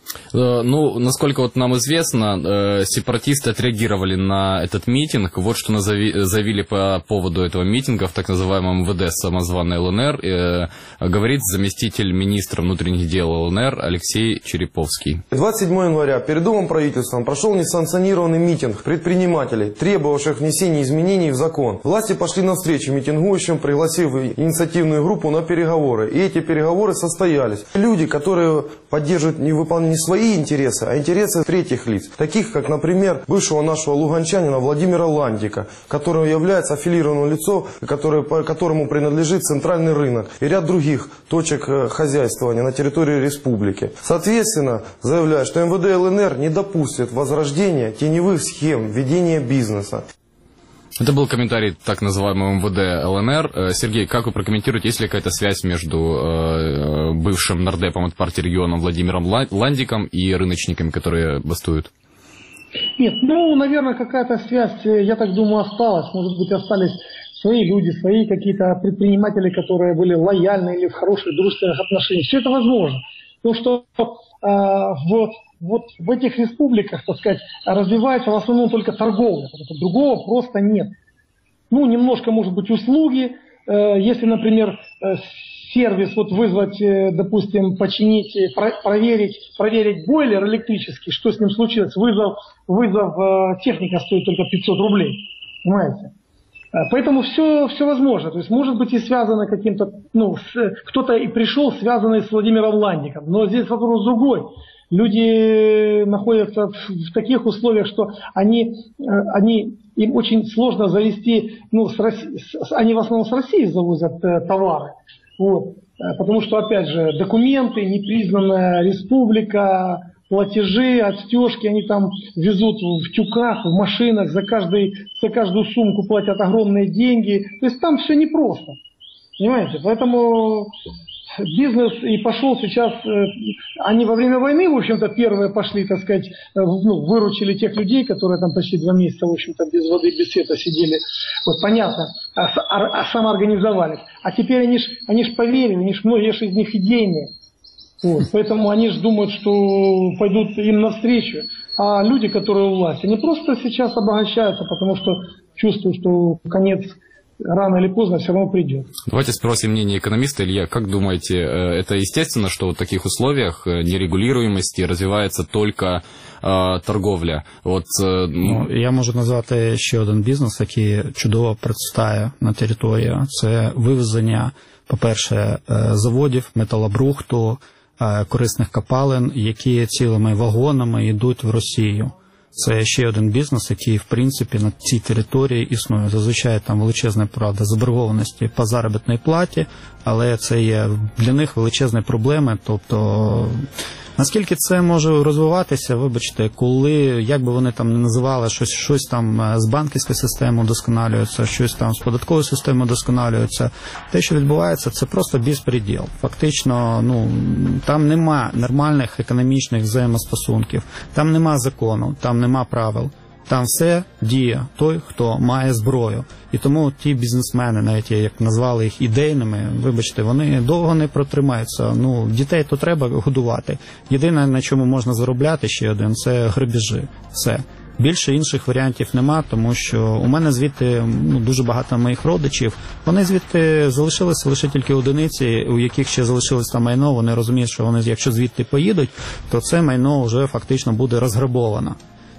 Ну, насколько вот нам известно, сепаратисты отреагировали на этот митинг. Вот что заявили по поводу этого митинга в так называемом МВД самозваной ЛНР. Говорит заместитель министра внутренних дел ЛНР Алексей Череповский. двадцать седьмого января перед Домом правительства прошел несанкционированный митинг предпринимателей, требовавших внесения изменений в закон. Власти пошли навстречу митингующим, пригласив инициативную группу на переговоры. И эти переговоры состоялись. Люди, которые поддерживают невыполнение свои интересы, а интересы третьих лиц, таких как, например, бывшего нашего луганчанина Владимира Ландика, который является аффилированным лицом, который, которому принадлежит центральный рынок и ряд других точек хозяйствования на территории республики. Соответственно, заявляю, что МВД ЛНР не допустит возрождения теневых схем ведения бизнеса. Это был комментарий так называемого МВД ЛНР. Сергей, как вы прокомментируете, есть ли какая-то связь между э, бывшим нардепом от партии регионов Владимиром Ландиком и рыночниками, которые бастуют? Нет, ну, наверное, какая-то связь, я так думаю, осталась. Может быть, остались свои люди, свои какие-то предприниматели, которые были лояльны или в хороших дружественных отношениях. Все это возможно. Потому что э, в... Вот в этих республиках, так сказать, развивается в основном только торговля, потому что другого просто нет. Ну, немножко, может быть, услуги. Если, например, сервис вот вызвать, допустим, починить, проверить, проверить бойлер электрический, что с ним случилось, вызов, вызов техника стоит только пятьсот рублей, понимаете? Поэтому все, все возможно. То есть, может быть, и связано каким-то, ну, кто-то и пришел, связанный с Владимиром Ландиком. Но здесь вопрос другой. Люди находятся в таких условиях, что они, они, им очень сложно завести, ну, с России, с, они в основном с России завозят э, товары, вот, потому что, опять же, документы, непризнанная республика, платежи, отстежки, они там везут в тюках, в машинах, за, каждый, за каждую сумку платят огромные деньги, то есть там все непросто, понимаете, поэтому... Бизнес и пошел сейчас, они во время войны, в общем-то, первые пошли, так сказать, ну, выручили тех людей, которые там почти два месяца, в общем-то, без воды, без света сидели. Вот, понятно, а, а, а самоорганизовались. А теперь они ж, они ж поверили, они ж, многие ж из них идейные. Вот, поэтому они же думают, что пойдут им навстречу. А люди, которые у власти, они просто сейчас обогащаются, потому что чувствуют, что конец рано или поздно все равно придет. Давайте спросим мнение экономиста. Илья, как думаете, это естественно, что в таких условиях нерегулируемости развивается только э, торговля? От, э... ну, я можу назвати ще один бізнес, який чудово процвітає на території. Це вивезення, по-перше, заводів, металобрухту, корисних копалин, які цілими вагонами йдуть в Росію. Це ще один бізнес, який, в принципі, на цій території існує. Зазвичай там величезна, правда, заборгованості по заробітній платі, але це є для них величезні проблеми. Тобто, наскільки це може розвиватися, вибачте, коли, як би вони там не називали, щось, щось там з банківською системою удосконалюється, щось там з податковою системою удосконалюється, те, що відбувається, це просто безпреділ. Фактично, ну, там нема нормальних економічних взаємостосунків, там нема закону, там нема правил. Там все діє той, хто має зброю. І тому ті бізнесмени, навіть як назвали їх ідейними, вибачте, вони довго не протримаються. Ну, дітей то треба годувати. Єдине, на чому можна заробляти ще один, це грабіжі. Все. Більше інших варіантів нема, тому що у мене звідти, ну, дуже багато моїх родичів, вони звідти залишилися лише тільки одиниці, у яких ще залишилось там майно, вони розуміють, що вони, якщо звідти поїдуть, то це майно вже фактично буде розграбовано.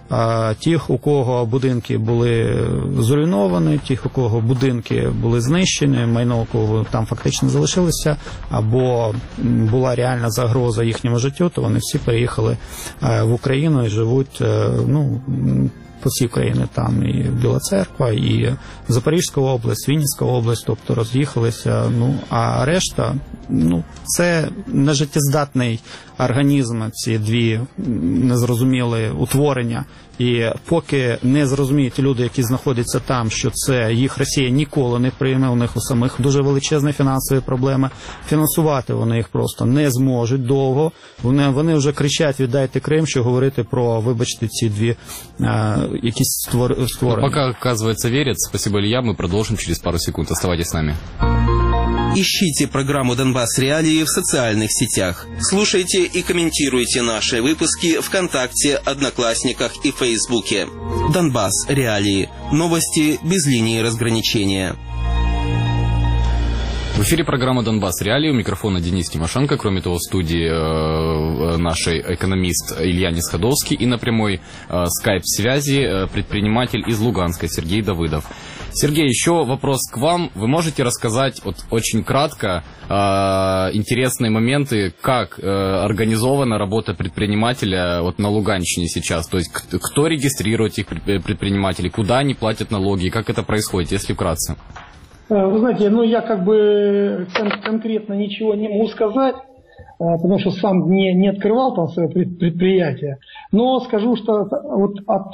А тих, у кого будинки були зруйновані, тих, у кого будинки були знищені, майно у кого там фактично залишилося, або була реальна загроза їхньому життю, то вони всі переїхали в Україну і живуть, ну, по всій Україні, там і Біла Церква, і Запорізька область, Вінницька область, тобто роз'їхалися, ну, а решта, ну, це нежиттєздатний організм, ці дві незрозумілі утворення. І поки не зрозуміють люди, які знаходяться там, що це їх Росія ніколи не прийме, у них у самих дуже величезні фінансові проблеми, фінансувати вони їх просто не зможуть довго. Вони, вони вже кричать «віддайте Крим», що говорити про, вибачте, ці дві е, якісь створення. Пока, оказывается, верят. Спасибо, Илья. Мы продолжим через пару секунд. Оставайтесь с нами. Ищите программу «Донбасс Реалии» в социальных сетях. Слушайте и комментируйте наши выпуски ВКонтакте, Одноклассниках и Фейсбуке. «Донбасс Реалии». Новости без линии разграничения. В эфире программа «Донбасс Реалии». У микрофона Денис Тимошенко. Кроме того, в студии э, наш экономист Илья Несходовский. И на прямой э, скайп-связи э, предприниматель из Луганска Сергей Давыдов. Сергей, еще вопрос к вам. Вы можете рассказать вот, очень кратко э, интересные моменты, как э, организована работа предпринимателя вот, на Луганщине сейчас? То есть кто регистрирует этих предпринимателей, куда они платят налоги, как это происходит, если вкратце? Вы знаете, ну я как бы кон- конкретно ничего не могу сказать, потому что сам не, не открывал там свое предприятие. Но скажу, что вот от,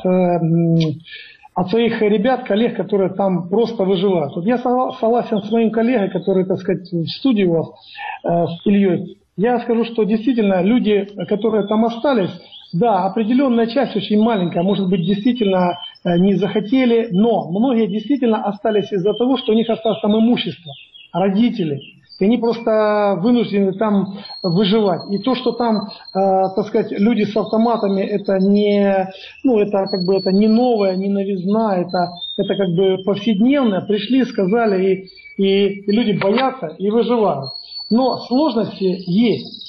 от своих ребят, коллег, которые там просто выживают. Вот я согласен с моим коллегой, который, так сказать, в студии у вас, с Ильей. Я скажу, что действительно люди, которые там остались, да, определенная часть очень маленькая, может быть, действительно не захотели, но многие действительно остались из-за того, что у них осталось там имущество, родители, и они просто вынуждены там выживать. И то, что там, э, так сказать, люди с автоматами, это не, ну, это как бы это не новое, не новизна, это, это как бы повседневное. Пришли, сказали, и, и, и люди боятся и выживают. Но сложности есть.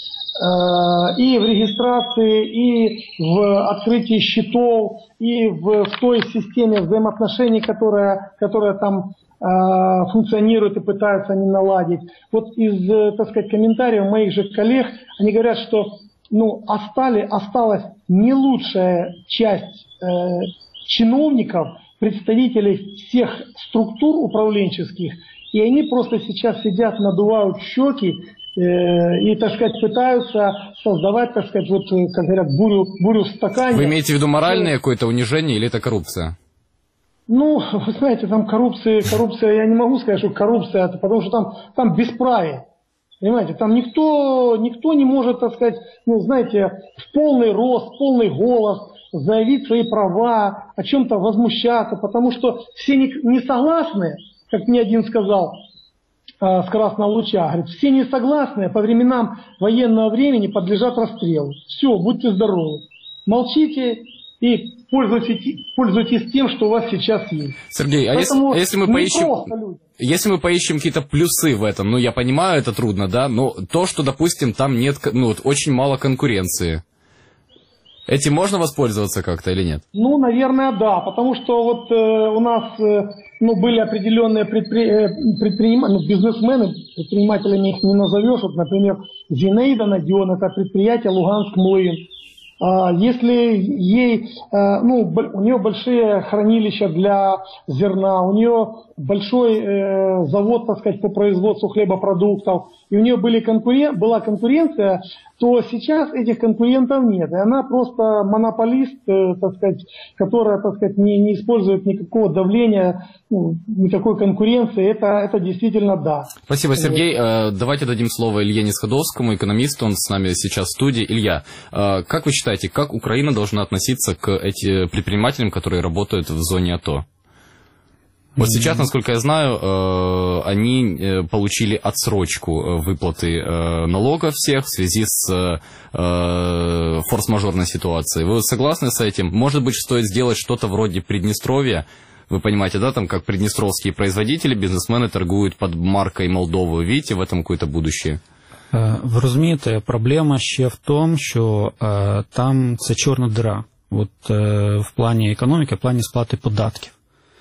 И в регистрации, и в открытии счетов, и в, в той системе взаимоотношений, которая, которая там э, функционирует и пытаются они наладить. Вот из, так сказать, комментариев моих же коллег, они говорят, что ну, остали, осталась не лучшая часть э, чиновников, представителей всех структур управленческих, и они просто сейчас сидят, надувают щеки, и, так сказать, пытаются создавать, так сказать, вот, как говорят, бурю, бурю в стакане. Вы имеете в виду моральное какое-то унижение или это коррупция? Ну, вы знаете, там коррупция, коррупция, я не могу сказать, что коррупция, потому что там, там бесправие. Понимаете, там никто, никто не может, так сказать, ну, знаете, в полный рост, в полный голос заявить свои права, о чем-то возмущаться, потому что все не, не согласны, как мне один сказал, с красного луча. Говорит, все не согласные по временам военного времени подлежат расстрелу. Все, будьте здоровы. Молчите и пользуйтесь, пользуйтесь тем, что у вас сейчас есть. Сергей, а если, а если мы поищем, если мы поищем какие-то плюсы в этом, ну я понимаю, это трудно, да, но то, что, допустим, там нет, ну очень мало конкуренции. Этим можно воспользоваться как-то или нет? Ну, наверное, да, потому что вот э, у нас э, ну, были определенные предпри... э, предприниматели, ну, бизнесмены, предпринимателями их не назовешь, вот, например, Зинаида Надион, это предприятие Луганск-Млын. А, если ей, э, ну, у нее большие хранилища для зерна, у нее большой э, завод, так сказать, по производству хлебопродуктов, и у нее были конкурен... была конкуренция, то сейчас этих конкурентов нет. И она просто монополист, э, так сказать, которая, так сказать, не, не использует никакого давления, ну, никакой конкуренции. Это, это действительно да. Спасибо, Сергей. Вот. Давайте дадим слово Илье Несходовскому, экономисту. Он с нами сейчас в студии. Илья, как вы считаете, как Украина должна относиться к этим предпринимателям, которые работают в зоне АТО? Вот сейчас, насколько я знаю, они получили отсрочку выплаты налогов всех в связи с форс-мажорной ситуацией. Вы согласны с этим? Может быть, стоит сделать что-то вроде Приднестровья? Вы понимаете, да, там как приднестровские производители, бізнесмени торгують під маркою Молдови. Видите в этом какое-то будущее? Ви розумієте, проблема ще в тому, що е, там це чорна дира. От, е, в плані економіки, в плані сплати податків.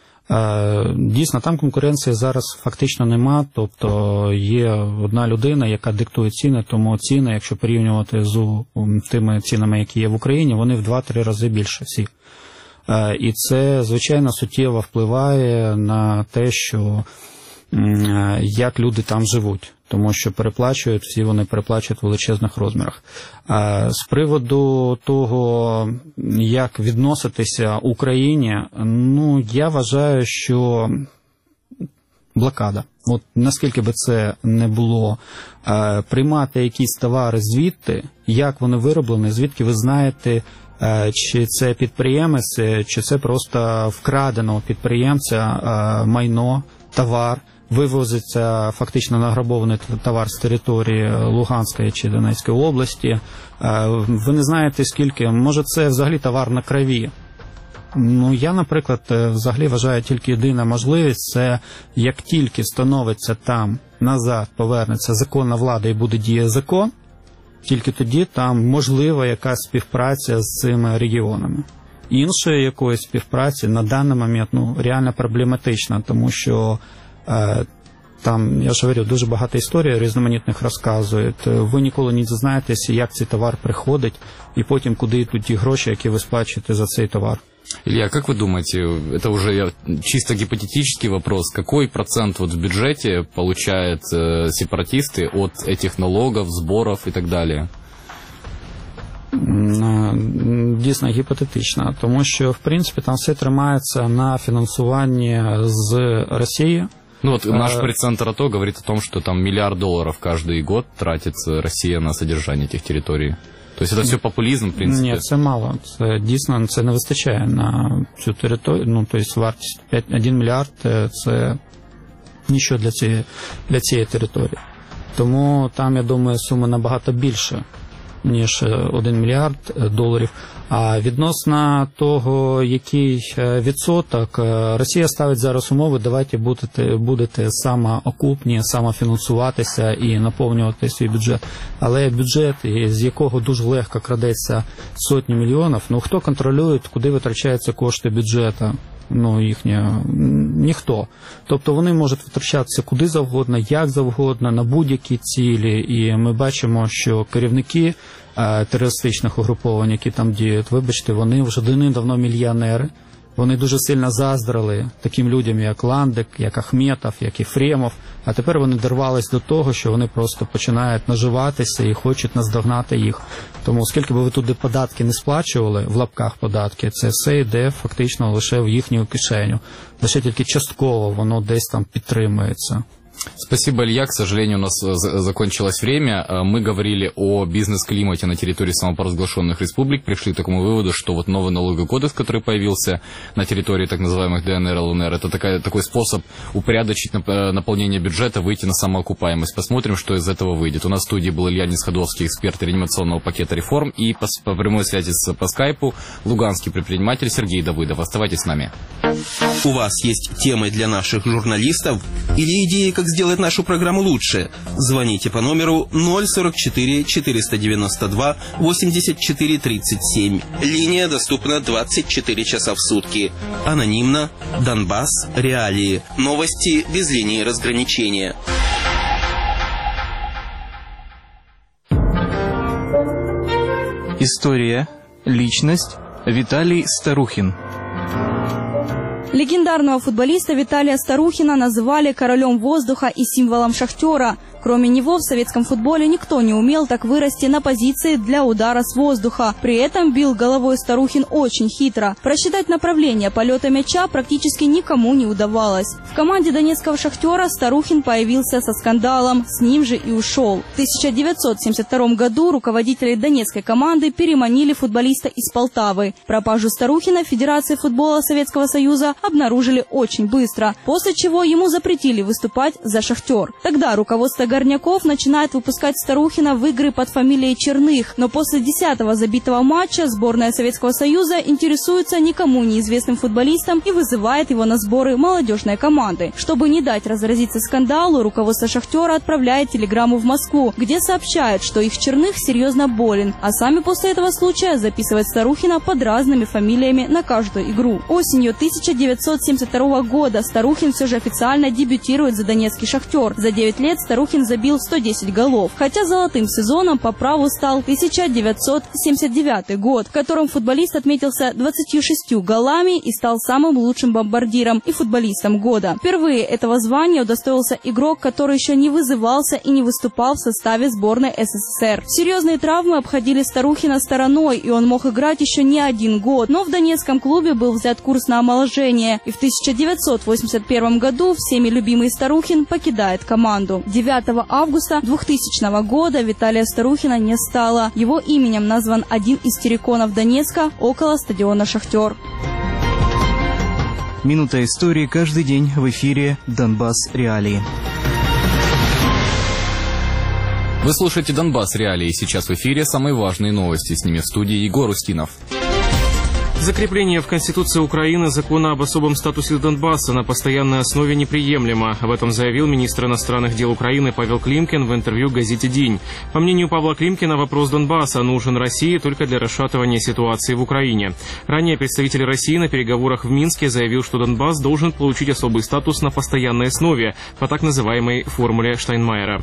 Е, дійсно, там конкуренції зараз фактично нема, тобто є одна людина, яка диктує ціни, тому ціни, якщо порівнювати з тими цінами, які є в Україні, вони в два-три рази більше всі. Е, і це, звичайно, суттєво впливає на те, що е, як люди там живуть. Тому що переплачують, всі вони переплачують в величезних розмірах. А з приводу того, як відноситися Україні, ну, я вважаю, що блокада. От наскільки би це не було, а, приймати якісь товари звідти, як вони вироблені, звідки ви знаєте, а, чи це підприємець, чи це просто вкрадено підприємця а, майно, товар, вивозиться фактично награбований товар з території Луганської чи Донецької області. Ви не знаєте скільки, може це взагалі товар на крові. Ну, я, наприклад, взагалі вважаю тільки єдина можливість, це як тільки встановиться там, назад повернеться законна влада і буде діяти закон, тільки тоді там можлива якась співпраця з цими регіонами. Іншої якоїсь співпраці на даний момент ну, реально проблематична, тому що е, там, я ж говорю, дуже багато історій різноманітних розказують. Ви ніколи не дізнаєтеся, як цей товар приходить, і потім куди йдуть ті гроші, які ви сплачуєте за цей товар. Илья, как вы думаете, это уже чисто гипотетический вопрос, какой процент вот в бюджете получают э, сепаратисты от этих налогов, сборов и так далее? Дійсно гіпотетично, тому що, в принципі, там все тримається на фінансуванні з Росії. Ну вот наш пресс-центр АТО говорит о том, что там миллиард долларов каждый год тратит Россия на содержание этих территорий. То есть это все популізм, в принципі? Ні, це мало. Це дійсно це не вистачає на цю територію. Ну, тобто вартість один мільярд – це ніщо для цієї, для цієї території. Тому там, я думаю, сума набагато більша, ніж один мільярд доларів. А відносно того, який відсоток, Росія ставить зараз умови, давайте будете, будете самоокупні, самофінансуватися і наповнювати свій бюджет. Але бюджет, з якого дуже легко крадеться сотні мільйонів, ну хто контролює, куди витрачаються кошти бюджету? Ну, їхнє, ніхто. Тобто вони можуть витрачатися куди завгодно, як завгодно, на будь-які цілі. І ми бачимо, що керівники е, терористичних угруповань, які там діють, вибачте, вони вже давно мільйонери. Вони дуже сильно заздрили таким людям, як Ландик, як Ахметов, як Єфремов. А тепер вони дорвались до того, що вони просто починають наживатися і хочуть наздогнати їх. Тому скільки би ви туди податки не сплачували, в лапках податки, це все йде фактично лише в їхню кишеню. Лише тільки частково воно десь там підтримується. Спасибо, Илья. К сожалению, у нас закончилось время. Мы говорили о бизнес-климате на территории самопровозглашенных республик. Пришли к такому выводу, что вот новый налоговый кодекс, который появился на территории так называемых ДНР, ЛНР, это такая, такой способ упорядочить наполнение бюджета, выйти на самоокупаемость. Посмотрим, что из этого выйдет. У нас в студии был Илья Несходовский, эксперт реанимационного пакета реформ. И по, по прямой связи с, по скайпу луганский предприниматель Сергей Давыдов. Оставайтесь с нами. У вас есть темы для наших журналистов или идеи, как сделать нашу программу лучше? Звоните по номеру ноль сорок четыре четыреста девяносто два восемьдесят четыре тридцать семь. Линия доступна двадцать четыре часа в сутки. Анонимно. Донбасс. Реалии. Новости без линии разграничения. История. Личность. Виталий Старухин. Легендарного футболиста Виталия Старухина называли королем воздуха и символом шахтера. Кроме него в советском футболе никто не умел так вырасти на позиции для удара с воздуха. При этом бил головой Старухин очень хитро. Просчитать направление полета мяча практически никому не удавалось. В команде донецкого «Шахтера» Старухин появился со скандалом, с ним же и ушел. В тысяча девятьсот семьдесят втором году руководители донецкой команды переманили футболиста из Полтавы. Пропажу Старухина в Федерации футбола Советского Союза обнаружили очень быстро, после чего ему запретили выступать за «Шахтер». Тогда руководство Горняков начинает выпускать Старухина в игры под фамилией Черных, но после десятого забитого матча сборная Советского Союза интересуется никому неизвестным футболистом и вызывает его на сборы молодежной команды. Чтобы не дать разразиться скандалу, руководство «Шахтера» отправляет телеграмму в Москву, где сообщает, что их Черных серьезно болен, а сами после этого случая записывают Старухина под разными фамилиями на каждую игру. Осенью тысяча девятьсот семьдесят второго года Старухин все же официально дебютирует за донецкий «Шахтер». За девять лет Старухин забил сто десять голов, хотя золотым сезоном по праву стал тысяча девятьсот семьдесят девятый год, в котором футболист отметился двадцатью шестью голами и стал самым лучшим бомбардиром и футболистом года. Впервые этого звания удостоился игрок, который еще не вызывался и не выступал в составе сборной СССР. Серьезные травмы обходили Старухина стороной, и он мог играть еще не один год, но в донецком клубе был взят курс на омоложение, и в тысяча девятьсот восемьдесят первом году всеми любимый Старухин покидает команду. девятого августа двухтысячного года Виталия Старухина не стало. Его именем назван один из терриконов Донецка около стадиона «Шахтер». Минута истории каждый день в эфире «Донбасс. Реалии». Вы слушаете «Донбасс. Реалии». Сейчас в эфире самые важные новости. С ними в студии Егор Устинов. Закрепление в Конституции Украины закона об особом статусе Донбасса на постоянной основе неприемлемо. Об этом заявил министр иностранных дел Украины Павел Климкин в интервью газете «День». По мнению Павла Климкина, вопрос Донбасса нужен России только для расшатывания ситуации в Украине. Ранее представитель России на переговорах в Минске заявил, что Донбасс должен получить особый статус на постоянной основе по так называемой формуле Штайнмайера.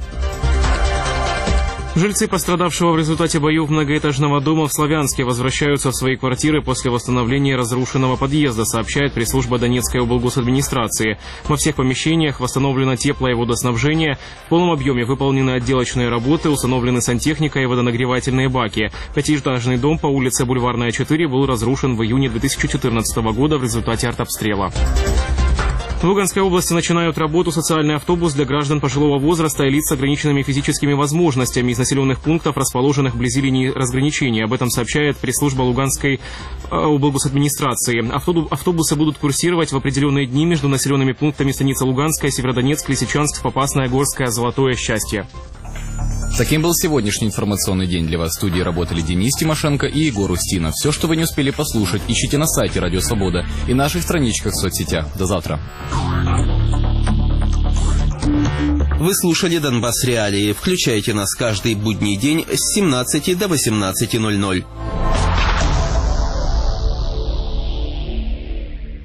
Жильцы пострадавшего в результате боев многоэтажного дома в Славянске возвращаются в свои квартиры после восстановления разрушенного подъезда, сообщает пресс-служба Донецкой облгосадминистрации. Во всех помещениях восстановлено тепло- и водоснабжение, в полном объеме выполнены отделочные работы, установлены сантехника и водонагревательные баки. Пятиэтажный дом по улице Бульварная, четыре был разрушен в июне две тысячи четырнадцатого года в результате артобстрела. В Луганской области начинают работу социальный автобус для граждан пожилого возраста и лиц с ограниченными физическими возможностями из населенных пунктов, расположенных вблизи линии разграничения. Об этом сообщает пресс-служба Луганской облгосадминистрации. Автобусы будут курсировать в определенные дни между населенными пунктами станица Луганская, Северодонецк, Лисичанск, Попасная, Горская, Золотое, Счастье. Таким был сегодняшний информационный день. Для вас в студии работали Денис Тимошенко и Егор Устинов. Все, что вы не успели послушать, ищите на сайте Радио Свобода и наших страничках в соцсетях. До завтра. Вы слушали «Донбасс. Реалии». Включайте нас каждый будний день с семнадцати до восемнадцати ноль ноль.